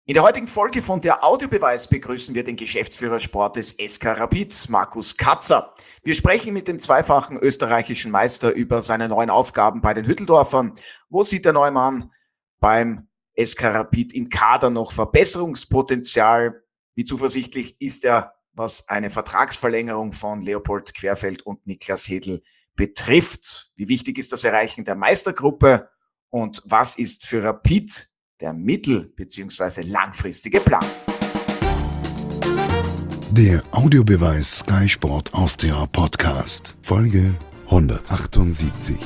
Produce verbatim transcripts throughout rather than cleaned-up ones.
In der heutigen Folge von der Audiobeweis begrüßen wir den Geschäftsführer Sport des S K Rapid, Markus Katzer. Wir sprechen mit dem zweifachen österreichischen Meister über seine neuen Aufgaben bei den Hütteldorfern. Wo sieht der neue Mann beim S K Rapid im Kader noch Verbesserungspotenzial? Wie zuversichtlich ist er, was eine Vertragsverlängerung von Leopold Querfeld und Niklas Hedl betrifft? Wie wichtig ist das Erreichen der Meistergruppe? Und was ist für Rapid der mittel- bzw. langfristige Plan? Der Audiobeweis Sky Sport Austria Podcast, Folge hundertachtundsiebzig.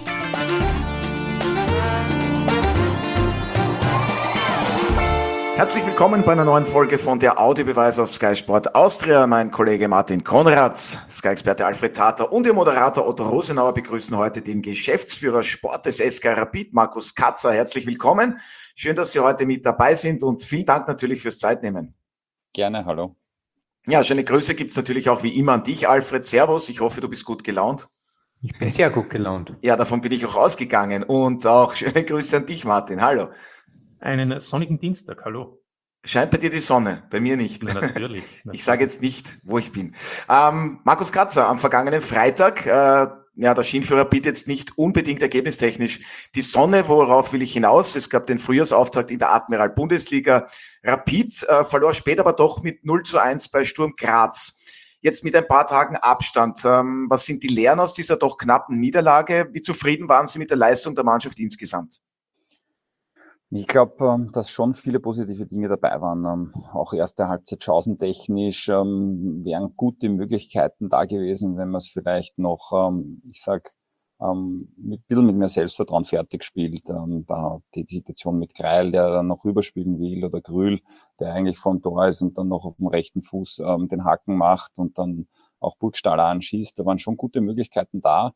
Herzlich willkommen bei einer neuen Folge von der Audiobeweis auf Sky Sport Austria. Mein Kollege Martin Konrad, Sky-Experte Alfred Tater und Ihr Moderator Otto Rosenauer begrüßen heute den Geschäftsführer Sport des S K Rapid, Markus Katzer. Herzlich willkommen. Schön, dass Sie heute mit dabei sind und vielen Dank natürlich fürs Zeitnehmen. Gerne, hallo. Ja, schöne Grüße gibt es natürlich auch wie immer an dich, Alfred. Servus, ich hoffe, du bist gut gelaunt. Ich bin sehr gut gelaunt. Ja, davon bin ich auch ausgegangen. Und auch schöne Grüße an dich, Martin. Hallo. Einen sonnigen Dienstag, hallo. Scheint bei dir die Sonne, bei mir nicht. Na, natürlich, natürlich. Ich sage jetzt nicht, wo ich bin. Ähm, Markus Katzer, am vergangenen Freitag, äh, ja, da schien für Rapid jetzt nicht unbedingt ergebnistechnisch die Sonne. Worauf will ich hinaus? Es gab den Frühjahrsauftakt in der Admiral-Bundesliga. Rapid äh, verlor später aber doch mit null zu eins bei Sturm Graz. Jetzt mit ein paar Tagen Abstand. Ähm, was sind die Lehren aus dieser doch knappen Niederlage? Wie zufrieden waren Sie mit der Leistung der Mannschaft insgesamt? Ich glaube, dass schon viele positive Dinge dabei waren. Auch erste Halbzeit chancentechnisch wären gute Möglichkeiten da gewesen, wenn man es vielleicht noch, ich sag, ein bisschen mit mehr Selbstvertrauen fertig spielt. Da die Situation mit Greil, der dann noch rüberspielen will, oder Grühl, der eigentlich vorm Tor ist und dann noch auf dem rechten Fuß den Haken macht und dann auch Burgstaller anschießt. Da waren schon gute Möglichkeiten da.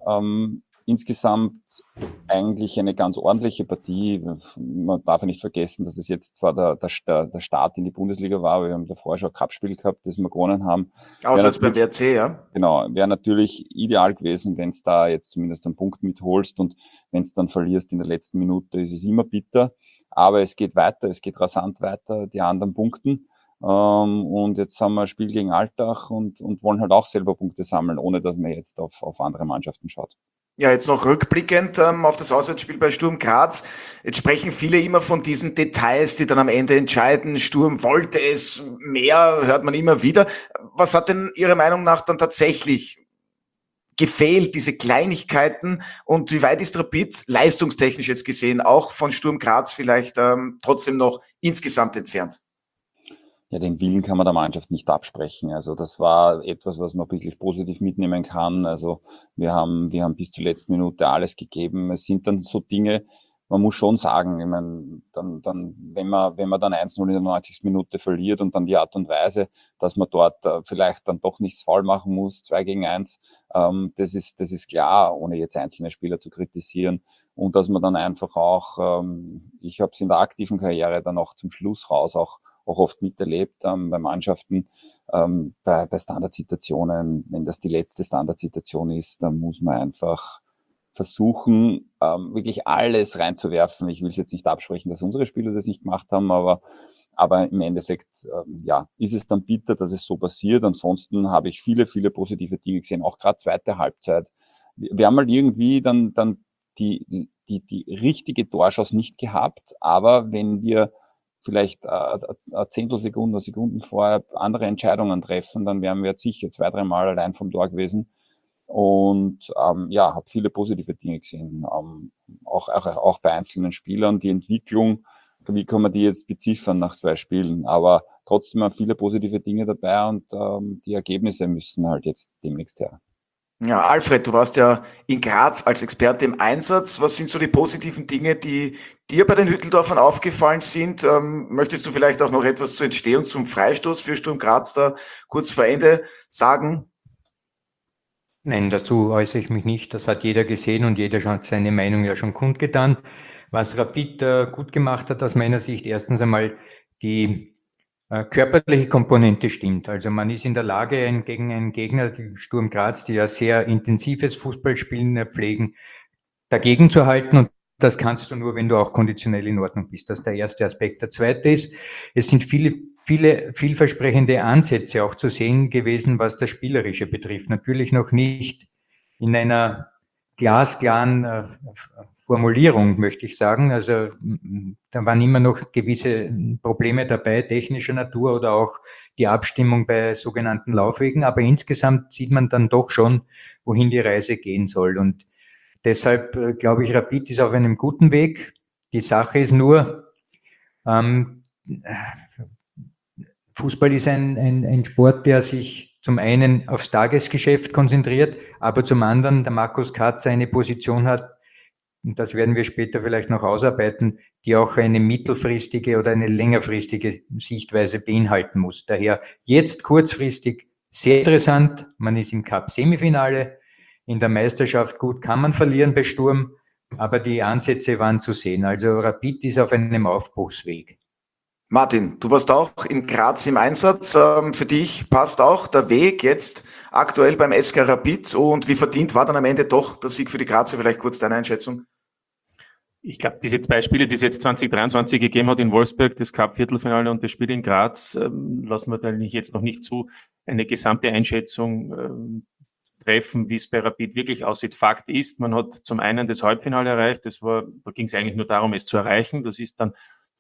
Insgesamt eigentlich eine ganz ordentliche Partie. Man darf ja nicht vergessen, dass es jetzt zwar der, der, der Start in die Bundesliga war, aber wir haben davor schon ein Cup-Spiel gehabt, das wir gewonnen haben. Außer als beim W R C, ja? Genau, wäre natürlich ideal gewesen, wenn es da jetzt zumindest einen Punkt mitholst, und wenn es dann verlierst in der letzten Minute, ist es immer bitter. Aber es geht weiter, es geht rasant weiter, die anderen punkten. Ähm, und jetzt haben wir ein Spiel gegen Altach und, und wollen halt auch selber Punkte sammeln, ohne dass man jetzt auf, auf andere Mannschaften schaut. Ja, jetzt noch rückblickend ähm, auf das Auswärtsspiel bei Sturm Graz. Jetzt sprechen viele immer von diesen Details, die dann am Ende entscheiden. Sturm wollte es mehr, hört man immer wieder. Was hat denn Ihrer Meinung nach dann tatsächlich gefehlt, diese Kleinigkeiten? Und wie weit ist Rapid leistungstechnisch jetzt gesehen auch von Sturm Graz vielleicht ähm, trotzdem noch insgesamt entfernt? Ja, den Willen kann man der Mannschaft nicht absprechen. Also das war etwas, was man wirklich positiv mitnehmen kann. Also wir haben, wir haben bis zur letzten Minute alles gegeben. Es sind dann so Dinge, man muss schon sagen, ich meine, dann, dann, wenn man, wenn man dann eins null in der neunzigsten Minute verliert und dann die Art und Weise, dass man dort äh, vielleicht dann doch nichts faul machen muss, zwei gegen eins, ähm, das ist, das ist klar, ohne jetzt einzelne Spieler zu kritisieren. Und dass man dann einfach auch, ähm, ich habe es in der aktiven Karriere dann auch zum Schluss raus auch auch oft miterlebt ähm, bei Mannschaften, ähm, bei, bei Standardsituationen. Wenn das die letzte Standardsituation ist, dann muss man einfach versuchen, ähm, wirklich alles reinzuwerfen. Ich will es jetzt nicht absprechen, dass unsere Spieler das nicht gemacht haben, aber aber im Endeffekt ähm, ja, ist es dann bitter, dass es so passiert. Ansonsten habe ich viele, viele positive Dinge gesehen, auch gerade zweite Halbzeit. Wir, wir haben mal irgendwie dann dann die die die richtige Torchance nicht gehabt, aber wenn wir vielleicht äh, eine Zehntelsekunde, Sekunden vorher andere Entscheidungen treffen, dann wären wir jetzt sicher zwei, dreimal allein vom Tor gewesen. Und ähm, ja, habe viele positive Dinge gesehen, ähm, auch, auch, auch bei einzelnen Spielern. Die Entwicklung, wie kann man die jetzt beziffern nach zwei Spielen? Aber trotzdem haben viele positive Dinge dabei, und ähm, die Ergebnisse müssen halt jetzt demnächst her. Ja, Alfred, du warst ja in Graz als Experte im Einsatz. Was sind so die positiven Dinge, die dir bei den Hütteldorfern aufgefallen sind? Ähm, möchtest du vielleicht auch noch etwas zur Entstehung zum Freistoß für Sturm Graz da kurz vor Ende sagen? Nein, dazu äußere ich mich nicht. Das hat jeder gesehen und jeder hat seine Meinung ja schon kundgetan. Was Rapid äh, gut gemacht hat aus meiner Sicht, erstens einmal die äh, körperliche Komponente stimmt. Also man ist in der Lage, ein, gegen einen Gegner, die Sturm Graz, die ja sehr intensives Fußballspielen äh, pflegen, dagegen zu halten und das kannst du nur, wenn du auch konditionell in Ordnung bist. Das ist der erste Aspekt. Der zweite ist, es sind viele, viele vielversprechende Ansätze auch zu sehen gewesen, was das Spielerische betrifft. Natürlich noch nicht in einer glasklaren äh, Formulierung, möchte ich sagen. Also da waren immer noch gewisse Probleme dabei, technischer Natur oder auch die Abstimmung bei sogenannten Laufwegen. Aber insgesamt sieht man dann doch schon, wohin die Reise gehen soll. Und deshalb äh, glaube ich, Rapid ist auf einem guten Weg. Die Sache ist nur, ähm, Fußball ist ein, ein, ein Sport, der sich zum einen aufs Tagesgeschäft konzentriert, aber zum anderen der Markus Katzer eine Position hat, und das werden wir später vielleicht noch ausarbeiten, die auch eine mittelfristige oder eine längerfristige Sichtweise beinhalten muss. Daher jetzt kurzfristig sehr interessant. Man ist im Cup-Semifinale, in der Meisterschaft gut, kann man verlieren bei Sturm, aber die Ansätze waren zu sehen. Also Rapid ist auf einem Aufbruchsweg. Martin, du warst auch in Graz im Einsatz. Ähm, für dich passt auch der Weg jetzt aktuell beim S K Rapid, und wie verdient war dann am Ende doch der Sieg für die Grazer? Vielleicht kurz deine Einschätzung. Ich glaube, diese zwei Spiele, die es jetzt zwanzig dreiundzwanzig gegeben hat in Wolfsburg, das Cup-Viertelfinale und das Spiel in Graz, ähm, lassen wir da nicht jetzt noch nicht zu, eine gesamte Einschätzung ähm, treffen, wie es bei Rapid wirklich aussieht. Fakt ist, man hat zum einen das Halbfinale erreicht, das war, da ging es eigentlich nur darum, es zu erreichen. Das ist dann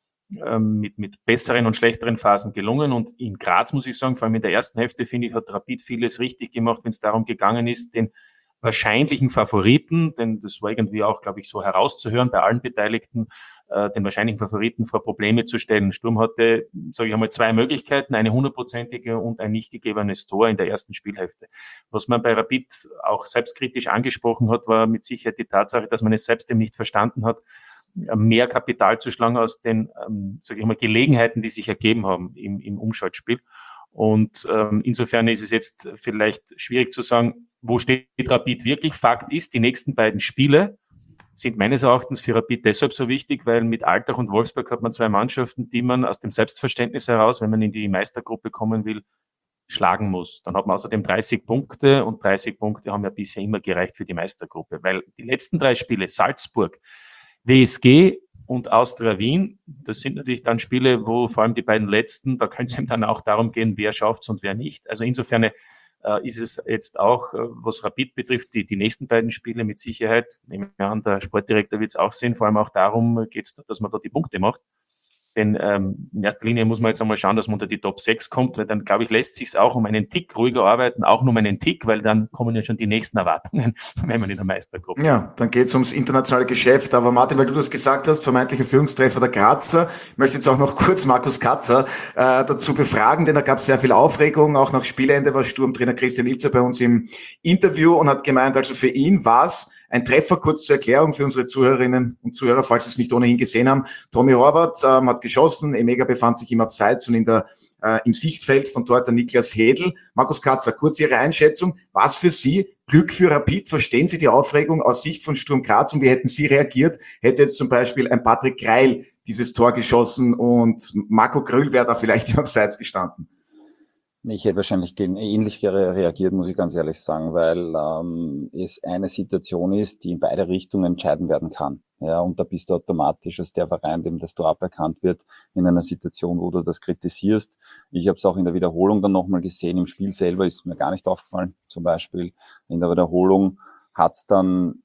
ähm, mit, mit besseren und schlechteren Phasen gelungen, und in Graz, muss ich sagen, vor allem in der ersten Hälfte, finde ich, hat Rapid vieles richtig gemacht, wenn es darum gegangen ist, den wahrscheinlichen Favoriten, denn das war irgendwie auch, glaube ich, so herauszuhören bei allen Beteiligten, äh, den wahrscheinlichen Favoriten vor Probleme zu stellen. Sturm hatte, sage ich einmal, zwei Möglichkeiten, eine hundertprozentige und ein nicht gegebenes Tor in der ersten Spielhälfte. Was man bei Rapid auch selbstkritisch angesprochen hat, war mit Sicherheit die Tatsache, dass man es selbst eben nicht verstanden hat, mehr Kapital zu schlagen aus den, ähm, sage ich mal, Gelegenheiten, die sich ergeben haben im, im Umschaltspiel. Und ähm, insofern ist es jetzt vielleicht schwierig zu sagen, wo steht Rapid wirklich. Fakt ist, die nächsten beiden Spiele sind meines Erachtens für Rapid deshalb so wichtig, weil mit Altach und Wolfsburg hat man zwei Mannschaften, die man aus dem Selbstverständnis heraus, wenn man in die Meistergruppe kommen will, schlagen muss. Dann hat man außerdem dreißig Punkte, und dreißig Punkte haben ja bisher immer gereicht für die Meistergruppe, weil die letzten drei Spiele, Salzburg, W S G und Austria Wien, das sind natürlich dann Spiele, wo vor allem die beiden letzten, da könnte es dann auch darum gehen, wer schafft's und wer nicht. Also insofern äh, ist es jetzt auch, äh, was Rapid betrifft, die, die nächsten beiden Spiele mit Sicherheit, nehme ich an, der Sportdirektor wird es auch sehen, vor allem auch darum geht es, dass man da die Punkte macht. Denn ähm, in erster Linie muss man jetzt einmal schauen, dass man unter die Top sechs kommt, weil dann, glaube ich, lässt sich es auch um einen Tick ruhiger arbeiten, auch nur um einen Tick, weil dann kommen ja schon die nächsten Erwartungen, wenn man in der Meistergruppe ist. Ja, dann geht es ums internationale Geschäft. Aber Martin, weil du das gesagt hast, vermeintlicher Führungstreffer der Grazer, ich möchte jetzt auch noch kurz Markus Katzer äh, dazu befragen, denn da gab es sehr viel Aufregung. Auch nach Spielende war Sturmtrainer Christian Ilzer bei uns im Interview und hat gemeint, also für ihn war es ein Treffer. Kurz zur Erklärung für unsere Zuhörerinnen und Zuhörer, falls sie es nicht ohnehin gesehen haben. Tommy Horvath ähm, hat geschossen, Emega befand sich im Abseits und in der, äh, im Sichtfeld von dort der Niklas Hedl. Markus Katzer, kurz Ihre Einschätzung. Was für Sie Glück für Rapid? Verstehen Sie die Aufregung aus Sicht von Sturm Graz, und wie hätten Sie reagiert? Hätte jetzt zum Beispiel ein Patrick Greil dieses Tor geschossen und Marco Grüll wäre da vielleicht im Abseits gestanden? Ich hätte wahrscheinlich ähnlich reagiert, muss ich ganz ehrlich sagen, weil ähm, es eine Situation ist, die in beide Richtungen entscheiden werden kann. Ja, und da bist du automatisch als der Verein, dem das Tor aberkannt wird, in einer Situation, wo du das kritisierst. Ich habe es auch in der Wiederholung dann nochmal gesehen. Im Spiel selber ist mir gar nicht aufgefallen. Zum Beispiel in der Wiederholung hat's dann,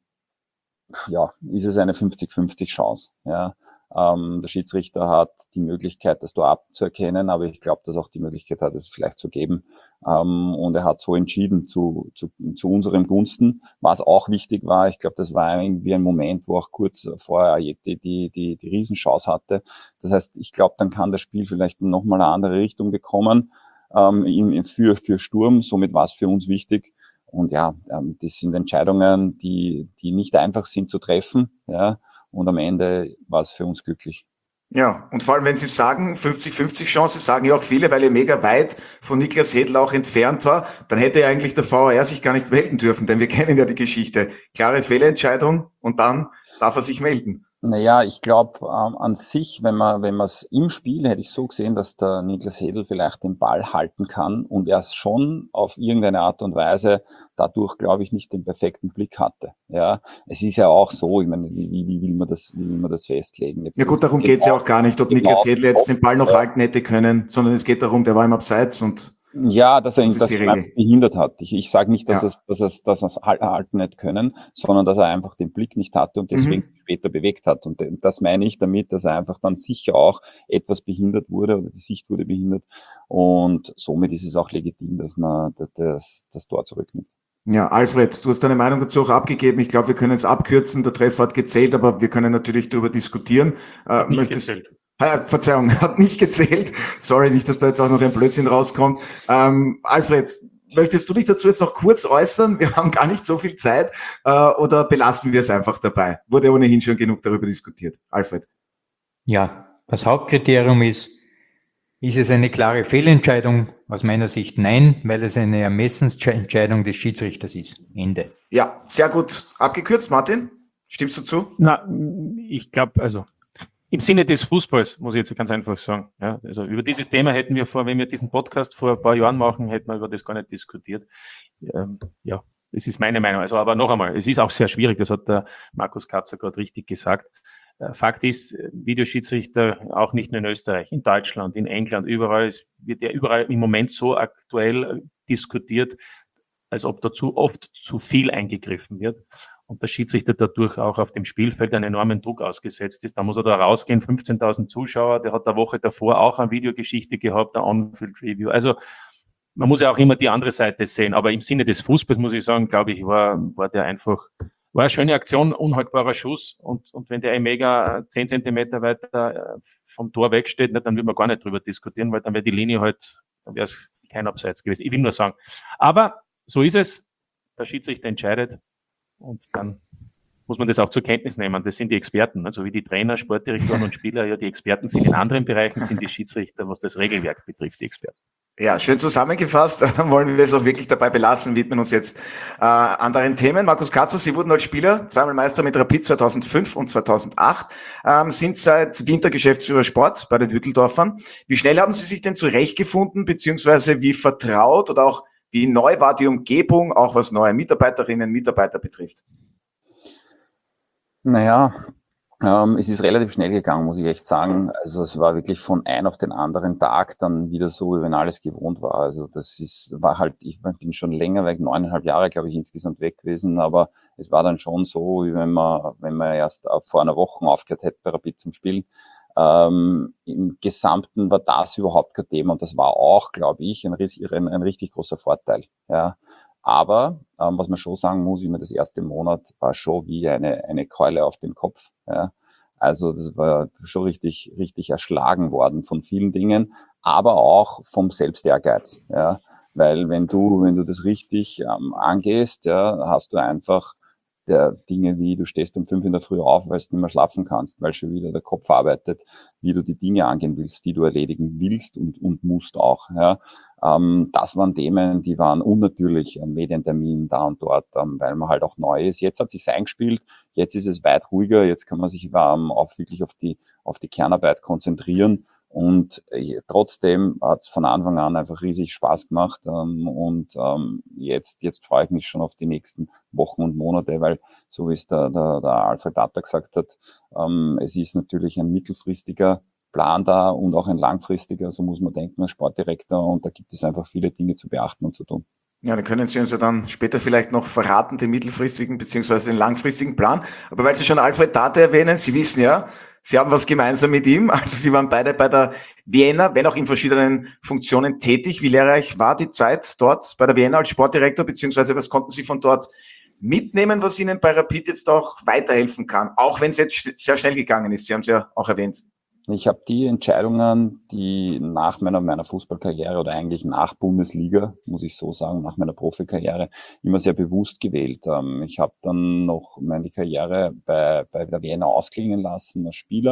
ja, ist es eine fünfzig fünfzig Chance. Ja. Ähm, der Schiedsrichter hat die Möglichkeit, das Tor abzuerkennen, aber ich glaube, dass auch die Möglichkeit hat, es vielleicht zu geben. Ähm, und er hat so entschieden zu, zu, zu unserem Gunsten. Was auch wichtig war, ich glaube, das war irgendwie ein Moment, wo auch kurz vorher Ajeti die, die, die Riesenchance hatte. Das heißt, ich glaube, dann kann das Spiel vielleicht nochmal eine andere Richtung bekommen, ähm, in, für, für Sturm. Somit war es für uns wichtig. Und ja, ähm, das sind Entscheidungen, die, die nicht einfach sind zu treffen, ja. Und am Ende war es für uns glücklich. Ja, und vor allem, wenn Sie sagen, fünfzig fünfzig Chance, sagen ja auch viele, weil er mega weit von Niklas Hedl auch entfernt war, dann hätte ja eigentlich der V A R sich gar nicht melden dürfen, denn wir kennen ja die Geschichte. Klare Fehlentscheidung und dann darf er sich melden. Naja, ich glaube, ähm, an sich, wenn man wenn man es im Spiel hätte ich so gesehen, dass der Niklas Hedl vielleicht den Ball halten kann und er es schon auf irgendeine Art und Weise dadurch, glaube ich, nicht den perfekten Blick hatte. Ja, es ist ja auch so, ich meine, wie, wie wie will man das, wie will man das festlegen? Jetzt Ja gut, darum geht's ja auch gar nicht, ob genau, Niklas Hedl jetzt den Ball noch halten hätte können, sondern es geht darum, der war im Abseits und ja, dass er das ihn, ist dass die er ihn einfach Regel. behindert hat. Ich, ich sage nicht, dass Ja. es, dass es, dass es hal- halten nicht können, sondern dass er einfach den Blick nicht hatte und deswegen Mhm. sich später bewegt hat. Und de- das meine ich damit, dass er einfach dann sicher auch etwas behindert wurde oder die Sicht wurde behindert. Und somit ist es auch legitim, dass man das, das, das Tor zurücknimmt. Ja, Alfred, du hast deine Meinung dazu auch abgegeben. Ich glaube, wir können es abkürzen. Der Treffer hat gezählt, aber wir können natürlich darüber diskutieren. Äh, Hat nicht möchtest, gezählt. äh, Verzeihung, hat nicht gezählt. Sorry, nicht, dass da jetzt auch noch ein Blödsinn rauskommt. Ähm, Alfred, möchtest du dich dazu jetzt noch kurz äußern? Wir haben gar nicht so viel Zeit. Äh, oder belassen wir es einfach dabei? Wurde ohnehin schon genug darüber diskutiert. Alfred. Ja, das Hauptkriterium ist, ist es eine klare Fehlentscheidung? Aus meiner Sicht nein, weil es eine Ermessensentscheidung des Schiedsrichters ist. Ende. Ja, sehr gut abgekürzt, Martin. Stimmst du zu? Na, ich glaube, also im Sinne des Fußballs, muss ich jetzt ganz einfach sagen. Ja, also über dieses Thema hätten wir vor, wenn wir diesen Podcast vor ein paar Jahren machen, hätten wir über das gar nicht diskutiert. Ähm, ja, das ist meine Meinung. Also, aber noch einmal, es ist auch sehr schwierig, das hat der Markus Katzer gerade richtig gesagt. Fakt ist, Videoschiedsrichter auch nicht nur in Österreich, in Deutschland, in England, überall, es wird ja überall im Moment so aktuell diskutiert, als ob da zu oft zu viel eingegriffen wird und der Schiedsrichter dadurch auch auf dem Spielfeld einen enormen Druck ausgesetzt ist. Da muss er da rausgehen, fünfzehntausend Zuschauer, der hat eine Woche davor auch eine Videogeschichte gehabt, eine On-Field-Review. Also man muss ja auch immer die andere Seite sehen, aber im Sinne des Fußballs muss ich sagen, glaube ich, war, war der einfach, war eine schöne Aktion, unhaltbarer Schuss und, und wenn der mega zehn Zentimeter weiter vom Tor wegsteht, dann will man gar nicht drüber diskutieren, weil dann wäre die Linie halt, dann wäre es kein Abseits gewesen. Ich will nur sagen. Aber so ist es, der Schiedsrichter entscheidet und dann muss man das auch zur Kenntnis nehmen. Das sind die Experten, also wie die Trainer, Sportdirektoren und Spieler ja die Experten sind. In anderen Bereichen sind die Schiedsrichter, was das Regelwerk betrifft, die Experten. Ja, schön zusammengefasst. Dann wollen wir es auch wirklich dabei belassen, widmen uns jetzt äh, anderen Themen. Markus Katzer, Sie wurden als Spieler zweimal Meister mit Rapid zweitausendfünf und zweitausendacht, ähm, sind seit Winter Geschäftsführer Sport bei den Hütteldorfern. Wie schnell haben Sie sich denn zurechtgefunden, beziehungsweise wie vertraut oder auch wie neu war die Umgebung, auch was neue Mitarbeiterinnen und Mitarbeiter betrifft? Naja, ähm, es ist relativ schnell gegangen, muss ich echt sagen. Also es war wirklich von einem auf den anderen Tag dann wieder so, wie wenn alles gewohnt war. Also das ist, war halt, ich bin schon länger weg, neuneinhalb Jahre, glaube ich, insgesamt weg gewesen, aber es war dann schon so, wie wenn man, wenn man erst vor einer Woche aufgehört hätte bei Rapid zum Spielen. Ähm, im Gesamten war das überhaupt kein Thema und das war auch, glaube ich, ein, ein, ein richtig großer Vorteil. Ja. Aber ähm, was man schon sagen muss, immer das erste Monat war schon wie eine eine Keule auf dem Kopf. Ja. Also das war schon richtig richtig erschlagen worden von vielen Dingen, aber auch vom Selbstehrgeiz. Ja. Weil wenn du wenn du das richtig ähm, angehst, ja, hast du einfach der Dinge wie, du stehst um fünf in der Früh auf, weil du nicht mehr schlafen kannst, weil schon wieder der Kopf arbeitet, wie du die Dinge angehen willst, die du erledigen willst und, und musst auch. Ja. Ähm, das waren Themen, die waren unnatürlich, ein Medientermin da und dort, ähm, weil man halt auch neu ist. Jetzt hat sich's eingespielt, jetzt ist es weit ruhiger, jetzt kann man sich ähm, auch wirklich auf die, auf die Kernarbeit konzentrieren. Und äh, trotzdem hat's von Anfang an einfach riesig Spaß gemacht. Ähm, und ähm, jetzt, jetzt freue ich mich schon auf die nächsten Wochen und Monate, weil, so wie es der, der, der Alfred Datter gesagt hat, ähm, es ist natürlich ein mittelfristiger Plan da und auch ein langfristiger, so muss man denken als Sportdirektor. Und da gibt es einfach viele Dinge zu beachten und zu tun. Ja, dann können Sie uns ja dann später vielleicht noch verraten, den mittelfristigen beziehungsweise den langfristigen Plan. Aber weil Sie schon Alfred Tate erwähnen, Sie wissen ja, Sie haben was gemeinsam mit ihm. Also Sie waren beide bei der Vienna, wenn auch in verschiedenen Funktionen tätig. Wie lehrreich war die Zeit dort bei der Vienna als Sportdirektor, beziehungsweise was konnten Sie von dort mitnehmen, was Ihnen bei Rapid jetzt auch weiterhelfen kann? Auch wenn es jetzt sehr schnell gegangen ist. Sie haben es ja auch erwähnt. Ich habe die Entscheidungen, die nach meiner, meiner Fußballkarriere oder eigentlich nach Bundesliga, muss ich so sagen, nach meiner Profikarriere, immer sehr bewusst gewählt. Ich habe dann noch meine Karriere bei, bei der Vienna ausklingen lassen als Spieler,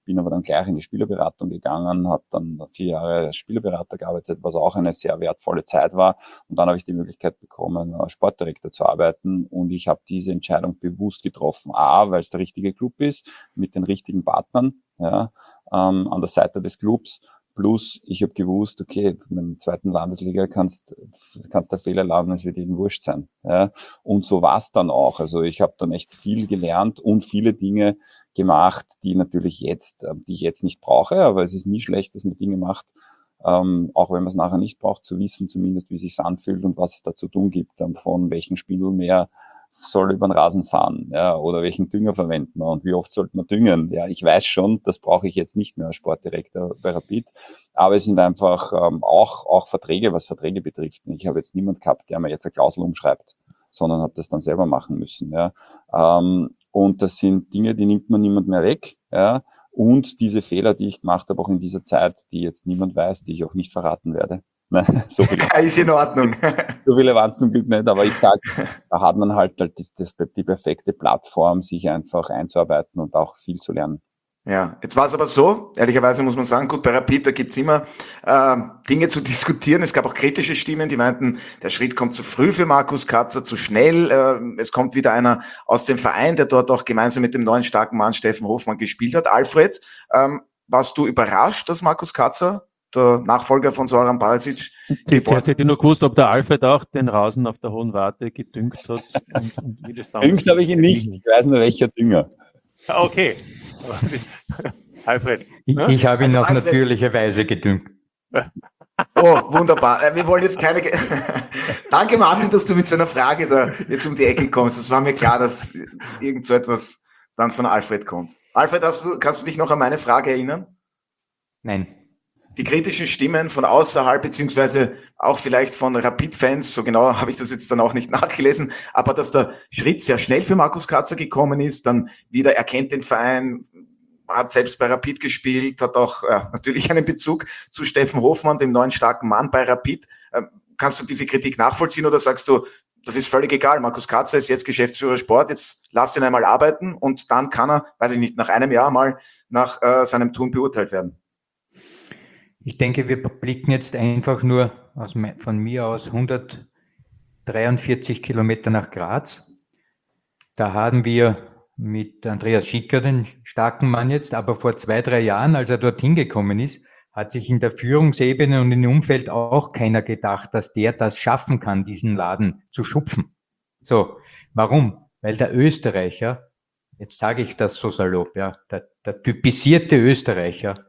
bin aber dann gleich in die Spielerberatung gegangen, habe dann vier Jahre als Spielerberater gearbeitet, was auch eine sehr wertvolle Zeit war. Und dann habe ich die Möglichkeit bekommen, als Sportdirektor zu arbeiten. Und ich habe diese Entscheidung bewusst getroffen. A, weil es der richtige Club ist, mit den richtigen Partnern, ja, ähm, an der Seite des Clubs. Plus, ich habe gewusst, okay, in der zweiten Landesliga kannst kannst der Fehler erlauben, es wird ihnen wurscht sein. Ja. Und so war es dann auch. Also ich habe dann echt viel gelernt und viele Dinge gemacht, die natürlich jetzt, die ich jetzt nicht brauche, aber es ist nie schlecht, dass man Dinge macht, ähm, auch wenn man es nachher nicht braucht, zu wissen zumindest, wie es sich anfühlt und was es da zu tun gibt, ähm, von welchen Spindel mehr soll über den Rasen fahren, ja, oder welchen Dünger verwenden wir und wie oft sollte man düngen. Ja, ich weiß schon, das brauche ich jetzt nicht mehr als Sportdirektor bei Rapid, aber es sind einfach ähm, auch auch Verträge, was Verträge betrifft. Ich habe jetzt niemand gehabt, der mir jetzt eine Klausel umschreibt, sondern habe das dann selber machen müssen. Ja. Ähm, und das sind Dinge, die nimmt man niemand mehr weg. Ja. Und diese Fehler, die ich gemacht habe, auch in dieser Zeit, die jetzt niemand weiß, die ich auch nicht verraten werde. So viel, ist in Ordnung. So viele waren es zum Glück nicht, aber ich sage, da hat man halt, halt das, das, die perfekte Plattform, sich einfach einzuarbeiten und auch viel zu lernen. Ja, jetzt war es aber so, ehrlicherweise muss man sagen, gut, bei Rapid, da gibt's immer äh, Dinge zu diskutieren. Es gab auch kritische Stimmen, die meinten, der Schritt kommt zu früh für Markus Katzer, zu schnell. Äh, es kommt wieder einer aus dem Verein, der dort auch gemeinsam mit dem neuen starken Mann Steffen Hofmann gespielt hat. Alfred, ähm, warst du überrascht, dass Markus Katzer, der Nachfolger von Zoran Barisic... Zuerst hätte ich nur gewusst, ob der Alfred auch den Rasen auf der Hohen Warte gedüngt hat. Und, und wie das Düngt habe ich ihn nicht, ich weiß nur welcher Dünger. Okay. Alfred. Ich, ja? ich habe ihn Also auf Alfred, natürliche Weise gedüngt. Oh, wunderbar. Wir wollen jetzt keine... Ge Danke, Martin, dass du mit so einer Frage da jetzt um die Ecke kommst. Das war mir klar, dass irgend so etwas dann von Alfred kommt. Alfred, hast du, kannst du dich noch an meine Frage erinnern? Nein. Die kritischen Stimmen von außerhalb, beziehungsweise auch vielleicht von Rapid-Fans, so genau habe ich das jetzt dann auch nicht nachgelesen, aber dass der Schritt sehr schnell für Markus Katzer gekommen ist, dann wieder erkennt den Verein, hat selbst bei Rapid gespielt, hat auch äh, natürlich einen Bezug zu Steffen Hofmann, dem neuen starken Mann bei Rapid. Ähm, kannst du diese Kritik nachvollziehen oder sagst du, das ist völlig egal, Markus Katzer ist jetzt Geschäftsführer Sport, jetzt lass ihn einmal arbeiten und dann kann er, weiß ich nicht, nach einem Jahr mal nach äh, seinem Tun beurteilt werden? Ich denke, wir blicken jetzt einfach nur aus, von mir aus hundertdreiundvierzig Kilometer nach Graz. Da haben wir mit Andreas Schicker den starken Mann jetzt, aber vor zwei, drei Jahren, als er dorthin gekommen ist, hat sich in der Führungsebene und im Umfeld auch keiner gedacht, dass der das schaffen kann, diesen Laden zu schupfen. So, warum? Weil der Österreicher, jetzt sage ich das so salopp, ja, der, der typisierte Österreicher,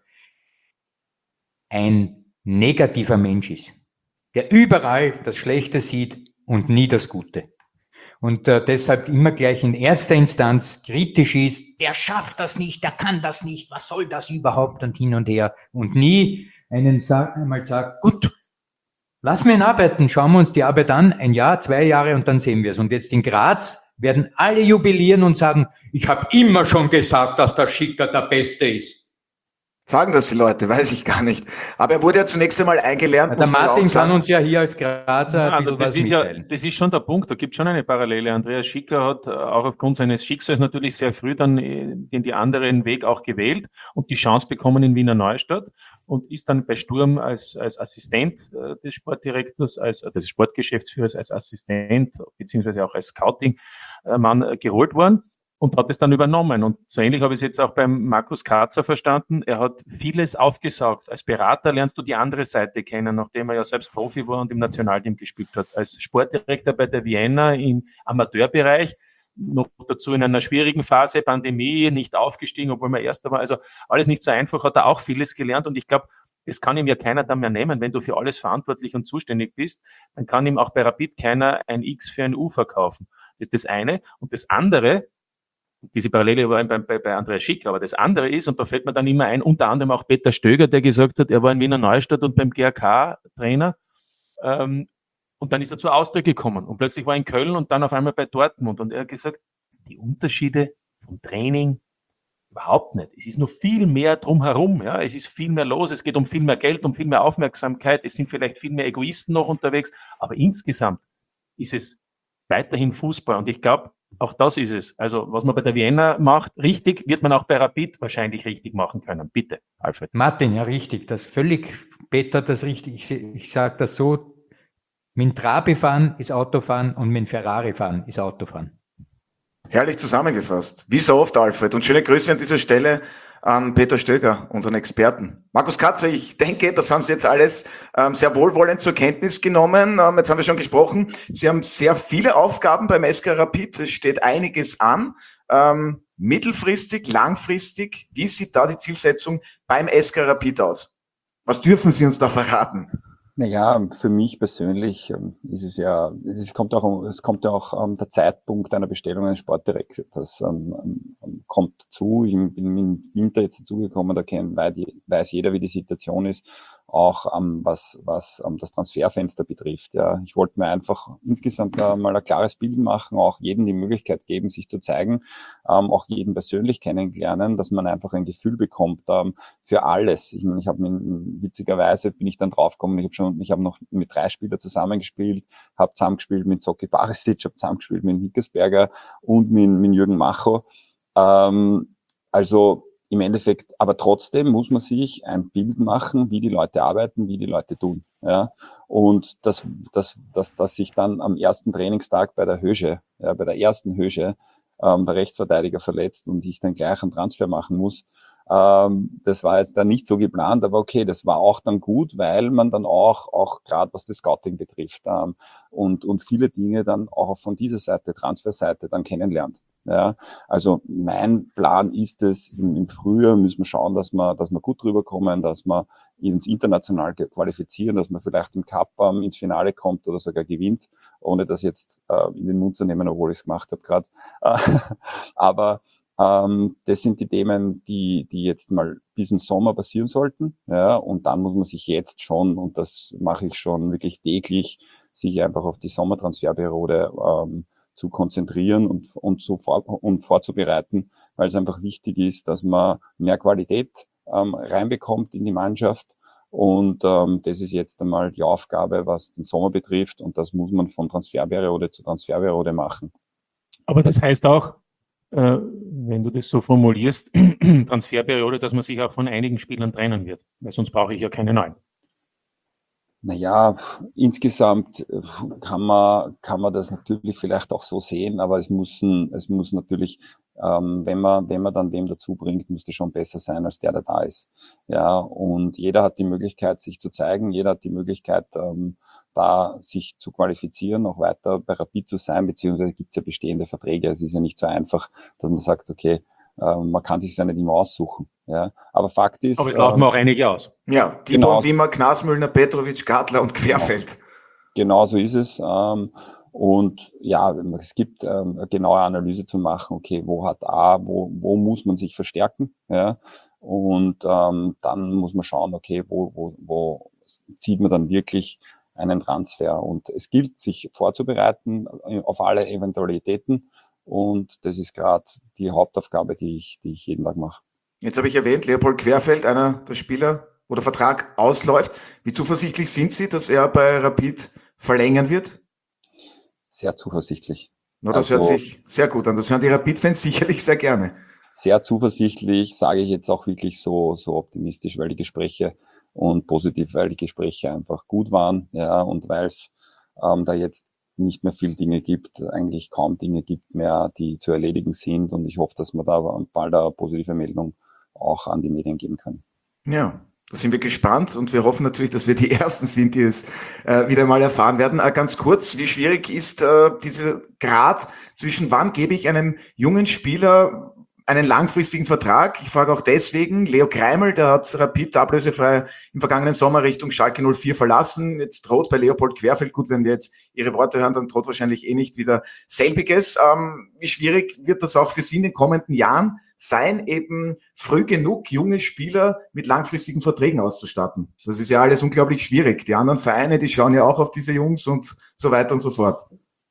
ein negativer Mensch ist, der überall das Schlechte sieht und nie das Gute. Und äh, deshalb immer gleich in erster Instanz kritisch ist, der schafft das nicht, der kann das nicht, was soll das überhaupt und hin und her. Und nie einen sag, einmal sagt, gut, lass mir ihn arbeiten, schauen wir uns die Arbeit an, ein Jahr, zwei Jahre und dann sehen wir es. Und jetzt in Graz werden alle jubilieren und sagen, ich habe immer schon gesagt, dass der Schicker der Beste ist. Sagen das die Leute, weiß ich gar nicht. Aber er wurde ja zunächst einmal eingelernt. Ja, der Martin kann uns ja hier als Grazer ja, ein also bisschen das was ist mitteilen. Ja, das ist schon der Punkt, da gibt es schon eine Parallele. Andreas Schicker hat auch aufgrund seines Schicksals natürlich sehr früh dann den die anderen Weg auch gewählt und die Chance bekommen in Wiener Neustadt und ist dann bei Sturm als, als Assistent des Sportdirektors, als des Sportgeschäftsführers, als Assistent beziehungsweise auch als Scouting-Mann geholt worden. Und hat es dann übernommen. Und so ähnlich habe ich es jetzt auch beim Markus Katzer verstanden. Er hat vieles aufgesaugt. Als Berater lernst du die andere Seite kennen, nachdem er ja selbst Profi war und im Nationalteam gespielt hat. Als Sportdirektor bei der Vienna im Amateurbereich, noch dazu in einer schwierigen Phase, Pandemie, nicht aufgestiegen, obwohl man Erster war. Also alles nicht so einfach, hat er auch vieles gelernt. Und ich glaube, das kann ihm ja keiner dann mehr nehmen. Wenn du für alles verantwortlich und zuständig bist, dann kann ihm auch bei Rapid keiner ein X für ein U verkaufen. Das ist das eine. Und das andere, diese Parallele war bei, bei, bei Andreas Schick, aber das andere ist, und da fällt mir dann immer ein, unter anderem auch Peter Stöger, der gesagt hat, er war in Wiener Neustadt und beim G A K Trainer ähm, und dann ist er zur Austria gekommen und plötzlich war er in Köln und dann auf einmal bei Dortmund und er hat gesagt, die Unterschiede vom Training überhaupt nicht. Es ist noch viel mehr drumherum, ja, es ist viel mehr los, es geht um viel mehr Geld, um viel mehr Aufmerksamkeit, es sind vielleicht viel mehr Egoisten noch unterwegs, aber insgesamt ist es weiterhin Fußball und ich glaube, Auch das ist es. Also was man bei der Vienna macht, richtig, wird man auch bei Rapid wahrscheinlich richtig machen können. Bitte, Alfred. Martin, ja richtig, das völlig, Peter, das richtig. Ich, ich sage das so, mit dem Trabi fahren ist Autofahren und mit dem Ferrari fahren ist Autofahren. Herrlich zusammengefasst. Wie so oft, Alfred. Und schöne Grüße an dieser Stelle an Peter Stöger, unseren Experten. Markus Katzer, ich denke, das haben Sie jetzt alles ähm, sehr wohlwollend zur Kenntnis genommen. Ähm, jetzt haben wir schon gesprochen. Sie haben sehr viele Aufgaben beim S K Rapid. Es steht einiges an. Ähm, mittelfristig, langfristig, wie sieht da die Zielsetzung beim S K Rapid aus? Was dürfen Sie uns da verraten? Naja, für mich persönlich ähm, ist es ja, es ist, kommt auch, es kommt ja auch ähm, der Zeitpunkt einer Bestellung eines Sportdirektors. Das ähm, ähm, kommt dazu. Ich bin im Winter jetzt dazugekommen, da kennt, weiß jeder, wie die Situation ist, auch ähm, was, was ähm, das Transferfenster betrifft. Ja, ich wollte mir einfach insgesamt äh, mal ein klares Bild machen, auch jedem die Möglichkeit geben, sich zu zeigen, ähm, auch jeden persönlich kennenlernen, dass man einfach ein Gefühl bekommt ähm, für alles. Ich meine, ich habe witzigerweise bin ich dann draufgekommen, ich habe schon Ich habe noch mit drei Spielern zusammengespielt, habe zusammengespielt mit Zoki Barisic, habe zusammengespielt mit Hickersberger und mit, mit Jürgen Macho. Ähm, also im Endeffekt, aber trotzdem muss man sich ein Bild machen, wie die Leute arbeiten, wie die Leute tun. Ja? Und das, das, das, dass sich dann am ersten Trainingstag bei der Hösche, ja, bei der ersten Hösche, ähm, der Rechtsverteidiger verletzt und ich dann gleich einen Transfer machen muss, Ähm, das war jetzt dann nicht so geplant, aber okay, das war auch dann gut, weil man dann auch, auch gerade was das Scouting betrifft, ähm, und, und viele Dinge dann auch von dieser Seite, Transferseite dann kennenlernt. Ja, also mein Plan ist es, im, im Frühjahr müssen wir schauen, dass wir, dass wir gut rüberkommen, dass wir uns international qualifizieren, dass man vielleicht im Cup ähm, ins Finale kommt oder sogar gewinnt, ohne das jetzt äh, in den Mund zu nehmen, obwohl ich es gemacht habe gerade. Aber Ähm, das sind die Themen, die, die jetzt mal bis im Sommer passieren sollten. Ja, und dann muss man sich jetzt schon, und das mache ich schon wirklich täglich, sich einfach auf die Sommertransferperiode ähm, zu konzentrieren und, und, so vor, und vorzubereiten, weil es einfach wichtig ist, dass man mehr Qualität ähm, reinbekommt in die Mannschaft. Und ähm, das ist jetzt einmal die Aufgabe, was den Sommer betrifft. Und das muss man von Transferperiode zu Transferperiode machen. Aber das heißt auch, äh, wenn du das so formulierst, Transferperiode, dass man sich auch von einigen Spielern trennen wird. Weil sonst brauche ich ja keine neuen. Naja, insgesamt kann man, kann man das natürlich vielleicht auch so sehen, aber es muss, es muss natürlich, ähm, wenn man, wenn man dann dem dazu bringt, muss das schon besser sein als der, der da ist. Ja, und jeder hat die Möglichkeit, sich zu zeigen, jeder hat die Möglichkeit, ähm, da sich zu qualifizieren, auch weiter bei Rapid zu sein, beziehungsweise gibt es ja bestehende Verträge. Es ist ja nicht so einfach, dass man sagt, okay, äh, man kann sich ja nicht immer aussuchen. Ja, aber Fakt ist. Aber es laufen ähm, auch einige aus. Ja, Tibor, genau. Wimmer, Knasmüllner, Petrovic, Gartler und Querfeld. Genau, genau so ist es. Ähm, und ja, es gibt ähm, eine genaue Analyse zu machen, okay, wo hat A, wo, wo muss man sich verstärken? Ja, und ähm, dann muss man schauen, okay, wo, wo, wo zieht man dann wirklich einen Transfer? Und es gilt, sich vorzubereiten auf alle Eventualitäten. Und das ist gerade die Hauptaufgabe, die ich, die ich jeden Tag mache. Jetzt habe ich erwähnt, Leopold Querfeld, einer der Spieler, wo der Vertrag ausläuft. Wie zuversichtlich sind Sie, dass er bei Rapid verlängern wird? Sehr zuversichtlich. No, das also, hört sich sehr gut an. Das hören die Rapid-Fans sicherlich sehr gerne. Sehr zuversichtlich, sage ich jetzt auch wirklich so, so optimistisch, weil die Gespräche und positiv, weil die Gespräche einfach gut waren, ja, und weil es ähm, da jetzt nicht mehr viel Dinge gibt, eigentlich kaum Dinge gibt mehr, die zu erledigen sind. Und ich hoffe, dass wir da bald eine positive Meldung auch an die Medien geben können. Ja, da sind wir gespannt und wir hoffen natürlich, dass wir die Ersten sind, die es äh, wieder mal erfahren werden. Äh, ganz kurz, wie schwierig ist äh, dieser Grad zwischen wann gebe ich einem jungen Spieler einen langfristigen Vertrag? Ich frage auch deswegen, Leo Greimel, der hat Rapid ablösefrei im vergangenen Sommer Richtung Schalke null vier verlassen. Jetzt droht bei Leopold Querfeld, gut, wenn wir jetzt Ihre Worte hören, dann droht wahrscheinlich eh nicht wieder selbiges. Ähm, wie schwierig wird das auch für Sie in den kommenden Jahren sein, eben früh genug junge Spieler mit langfristigen Verträgen auszustatten? Das ist ja alles unglaublich schwierig. Die anderen Vereine, die schauen ja auch auf diese Jungs und so weiter und so fort.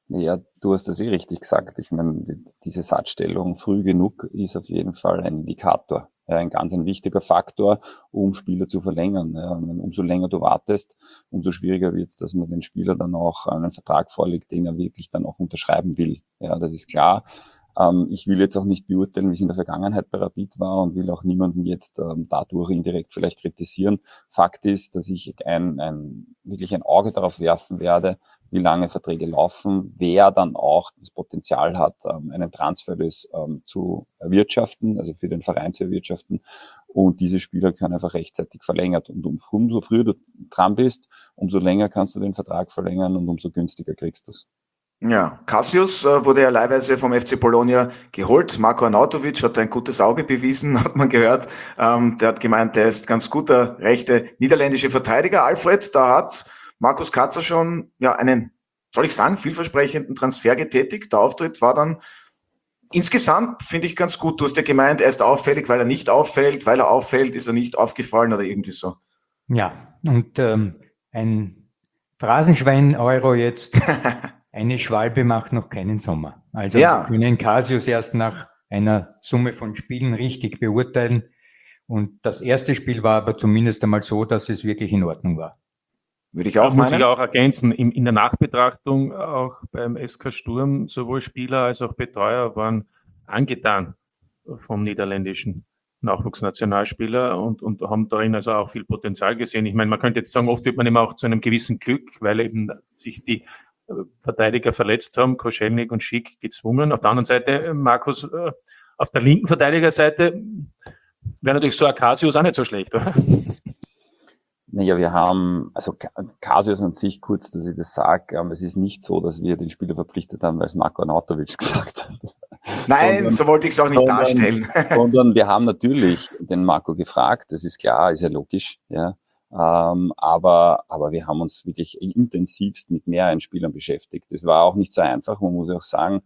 Ja, du hast das eh richtig gesagt. Ich meine, diese Satzstellung früh genug ist auf jeden Fall ein Indikator, ja, ein ganz ein wichtiger Faktor, um Spieler zu verlängern. Ja, umso länger du wartest, umso schwieriger wird es, dass man den Spieler dann auch einen Vertrag vorlegt, den er wirklich dann auch unterschreiben will. Ja, das ist klar. Ähm, ich will jetzt auch nicht beurteilen, wie es in der Vergangenheit bei Rapid war und will auch niemanden jetzt ähm, dadurch indirekt vielleicht kritisieren. Fakt ist, dass ich ein, ein wirklich ein Auge darauf werfen werde, wie lange Verträge laufen, wer dann auch das Potenzial hat, einen Transfer zu erwirtschaften, also für den Verein zu erwirtschaften. Und diese Spieler können einfach rechtzeitig verlängert. Und umso früher du dran bist, umso länger kannst du den Vertrag verlängern und umso günstiger kriegst du es. Ja, Cassius äh, wurde ja leihweise vom F C Bologna geholt. Marko Arnautovic hat ein gutes Auge bewiesen, hat man gehört. Ähm, der hat gemeint, der ist ganz guter, rechte niederländische Verteidiger. Alfred, da hat Markus Katzer schon ja einen, soll ich sagen, vielversprechenden Transfer getätigt. Der Auftritt war dann insgesamt, finde ich, ganz gut. Du hast ja gemeint, er ist auffällig, weil er nicht auffällt. Weil er auffällt, ist er nicht aufgefallen oder irgendwie so. Ja, und ähm, ein Phrasenschwein-Euro jetzt, eine Schwalbe macht noch keinen Sommer. Also Ja. wir können Cassius erst nach einer Summe von Spielen richtig beurteilen. Und das erste Spiel war aber zumindest einmal so, dass es wirklich in Ordnung war. Würde ich auch muss meinen. ich auch ergänzen, in, in der Nachbetrachtung auch beim S K Sturm, sowohl Spieler als auch Betreuer waren angetan vom niederländischen Nachwuchsnationalspieler und, und haben darin also auch viel Potenzial gesehen. Ich meine, man könnte jetzt sagen, oft wird man immer auch zu einem gewissen Glück, weil eben sich die Verteidiger verletzt haben, Koschelnik und Schick gezwungen. Auf der anderen Seite, Markus, auf der linken Verteidigerseite wäre natürlich so ein Cassius auch nicht so schlecht, oder? Naja, wir haben, also Cassius an sich, kurz, dass ich das sage, ähm, es ist nicht so, dass wir den Spieler verpflichtet haben, weil es Marko Arnautovic gesagt hat. Nein, sondern, so wollte ich es auch nicht sondern, darstellen. Sondern wir haben natürlich den Marco gefragt, das ist klar, ist ja logisch, ja. Ähm, aber, aber wir haben uns wirklich intensivst mit mehreren Spielern beschäftigt. Das war auch nicht so einfach, man muss auch sagen,